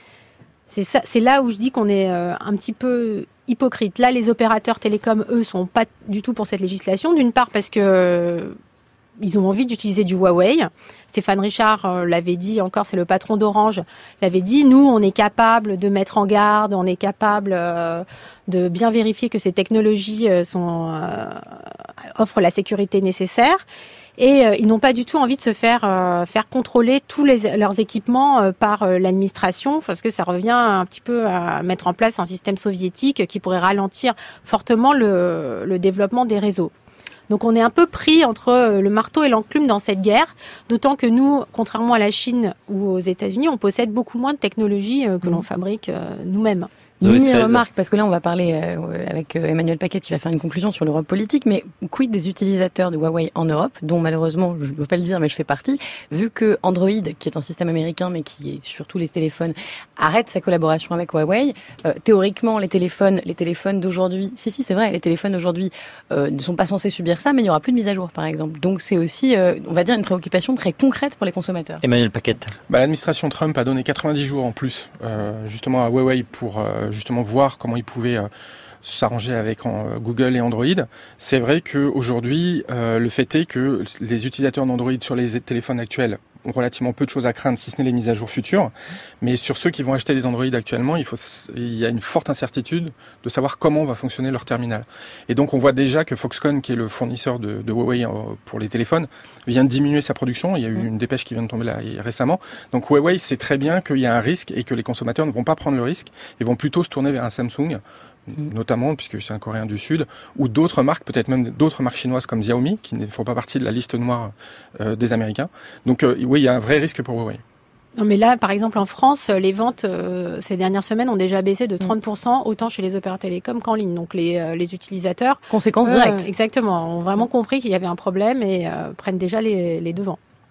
C'est ça, c'est là où je dis qu'on est euh, un petit peu hypocrite. Là, les opérateurs télécoms, eux, sont pas du tout pour cette législation. D'une part parce que euh, ils ont envie d'utiliser du Huawei. Stéphane Richard euh, l'avait dit, encore, c'est le patron d'Orange, l'avait dit. Nous, on est capable de mettre en garde, on est capable euh, de bien vérifier que ces technologies euh, sont euh, offrent la sécurité nécessaire. Et euh, ils n'ont pas du tout envie de se faire euh, faire contrôler tous les, leurs équipements euh, par euh, l'administration, parce que ça revient un petit peu à mettre en place un système soviétique qui pourrait ralentir fortement le, le développement des réseaux. Donc on est un peu pris entre le marteau et l'enclume dans cette guerre, d'autant que nous, contrairement à la Chine ou aux États-Unis, on possède beaucoup moins de technologies euh, que mmh. l'on fabrique euh, nous-mêmes. Une remarque, parce que là on va parler euh, avec euh, Emmanuel Paquette qui va faire une conclusion sur l'Europe politique, mais quid des utilisateurs de Huawei en Europe, dont malheureusement, je ne dois pas le dire, mais je fais partie, vu que Android, qui est un système américain, mais qui est sur tous les téléphones, arrête sa collaboration avec Huawei, euh, théoriquement les téléphones, les téléphones d'aujourd'hui, si si c'est vrai, les téléphones d'aujourd'hui euh, ne sont pas censés subir ça, mais il n'y aura plus de mise à jour par exemple. Donc c'est aussi, euh, on va dire, une préoccupation très concrète pour les consommateurs. Emmanuel Paquette. Bah, l'administration Trump a donné quatre-vingt-dix jours en plus, euh, justement à Huawei pour euh, justement voir comment ils pouvaient euh, s'arranger avec euh, Google et Android. C'est vrai qu'aujourd'hui, euh, le fait est que les utilisateurs d'Android sur les téléphones actuels ont relativement peu de choses à craindre, si ce n'est les mises à jour futures. Mais sur ceux qui vont acheter des Android actuellement, il faut, il y a une forte incertitude de savoir comment va fonctionner leur terminal. Et donc, on voit déjà que Foxconn, qui est le fournisseur de, de Huawei pour les téléphones, vient de diminuer sa production. Il y a eu une dépêche qui vient de tomber là récemment. Donc, Huawei sait très bien qu'il y a un risque et que les consommateurs ne vont pas prendre le risque et vont plutôt se tourner vers un Samsung, notamment puisque c'est un Coréen du Sud, ou d'autres marques, peut-être même d'autres marques chinoises comme Xiaomi, qui ne font pas partie de la liste noire euh, des Américains. Donc euh, oui, il y a un vrai risque pour Huawei. Non, mais là, par exemple, en France, les ventes euh, ces dernières semaines ont déjà baissé de trente pour cent, autant chez les opérateurs télécoms qu'en ligne. Donc les, euh, les utilisateurs... Conséquences euh, directes. Exactement, ont vraiment compris qu'il y avait un problème et euh, prennent déjà les, les devants.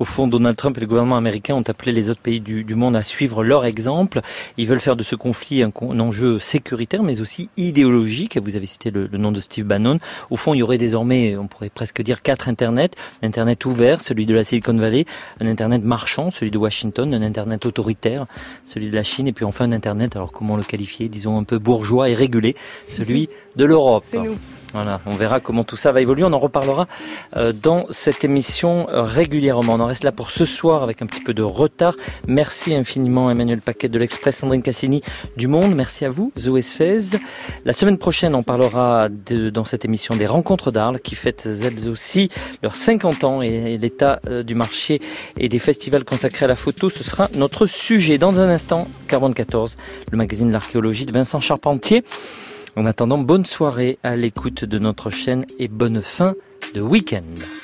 Au fond, Donald Trump et le gouvernement américain ont appelé les autres pays du, du monde à suivre leur exemple. Ils veulent faire de ce conflit un, un enjeu sécuritaire, mais aussi idéologique. Vous avez cité le, le nom de Steve Bannon. Au fond, il y aurait désormais, on pourrait presque dire, quatre Internet. Un Internet ouvert, celui de la Silicon Valley. Un Internet marchand, celui de Washington. Un Internet autoritaire, celui de la Chine. Et puis enfin un Internet, alors comment le qualifier, disons un peu bourgeois et régulé, celui de l'Europe. C'est nous. Voilà, on verra comment tout ça va évoluer. On en reparlera euh, dans cette émission euh, régulièrement. On en reste là pour ce soir avec un petit peu de retard. Merci infiniment Emmanuel Paquet de l'Express, Sandrine Cassini du Monde. Merci à vous, Zoé Sfez. La semaine prochaine, on parlera de, dans cette émission des rencontres d'Arles qui fêtent elles aussi leurs cinquante ans et, et l'état euh, du marché et des festivals consacrés à la photo. Ce sera notre sujet. Dans un instant, Carbone quatorze, le magazine de l'archéologie de Vincent Charpentier. En attendant, bonne soirée à l'écoute de notre chaîne et bonne fin de week-end.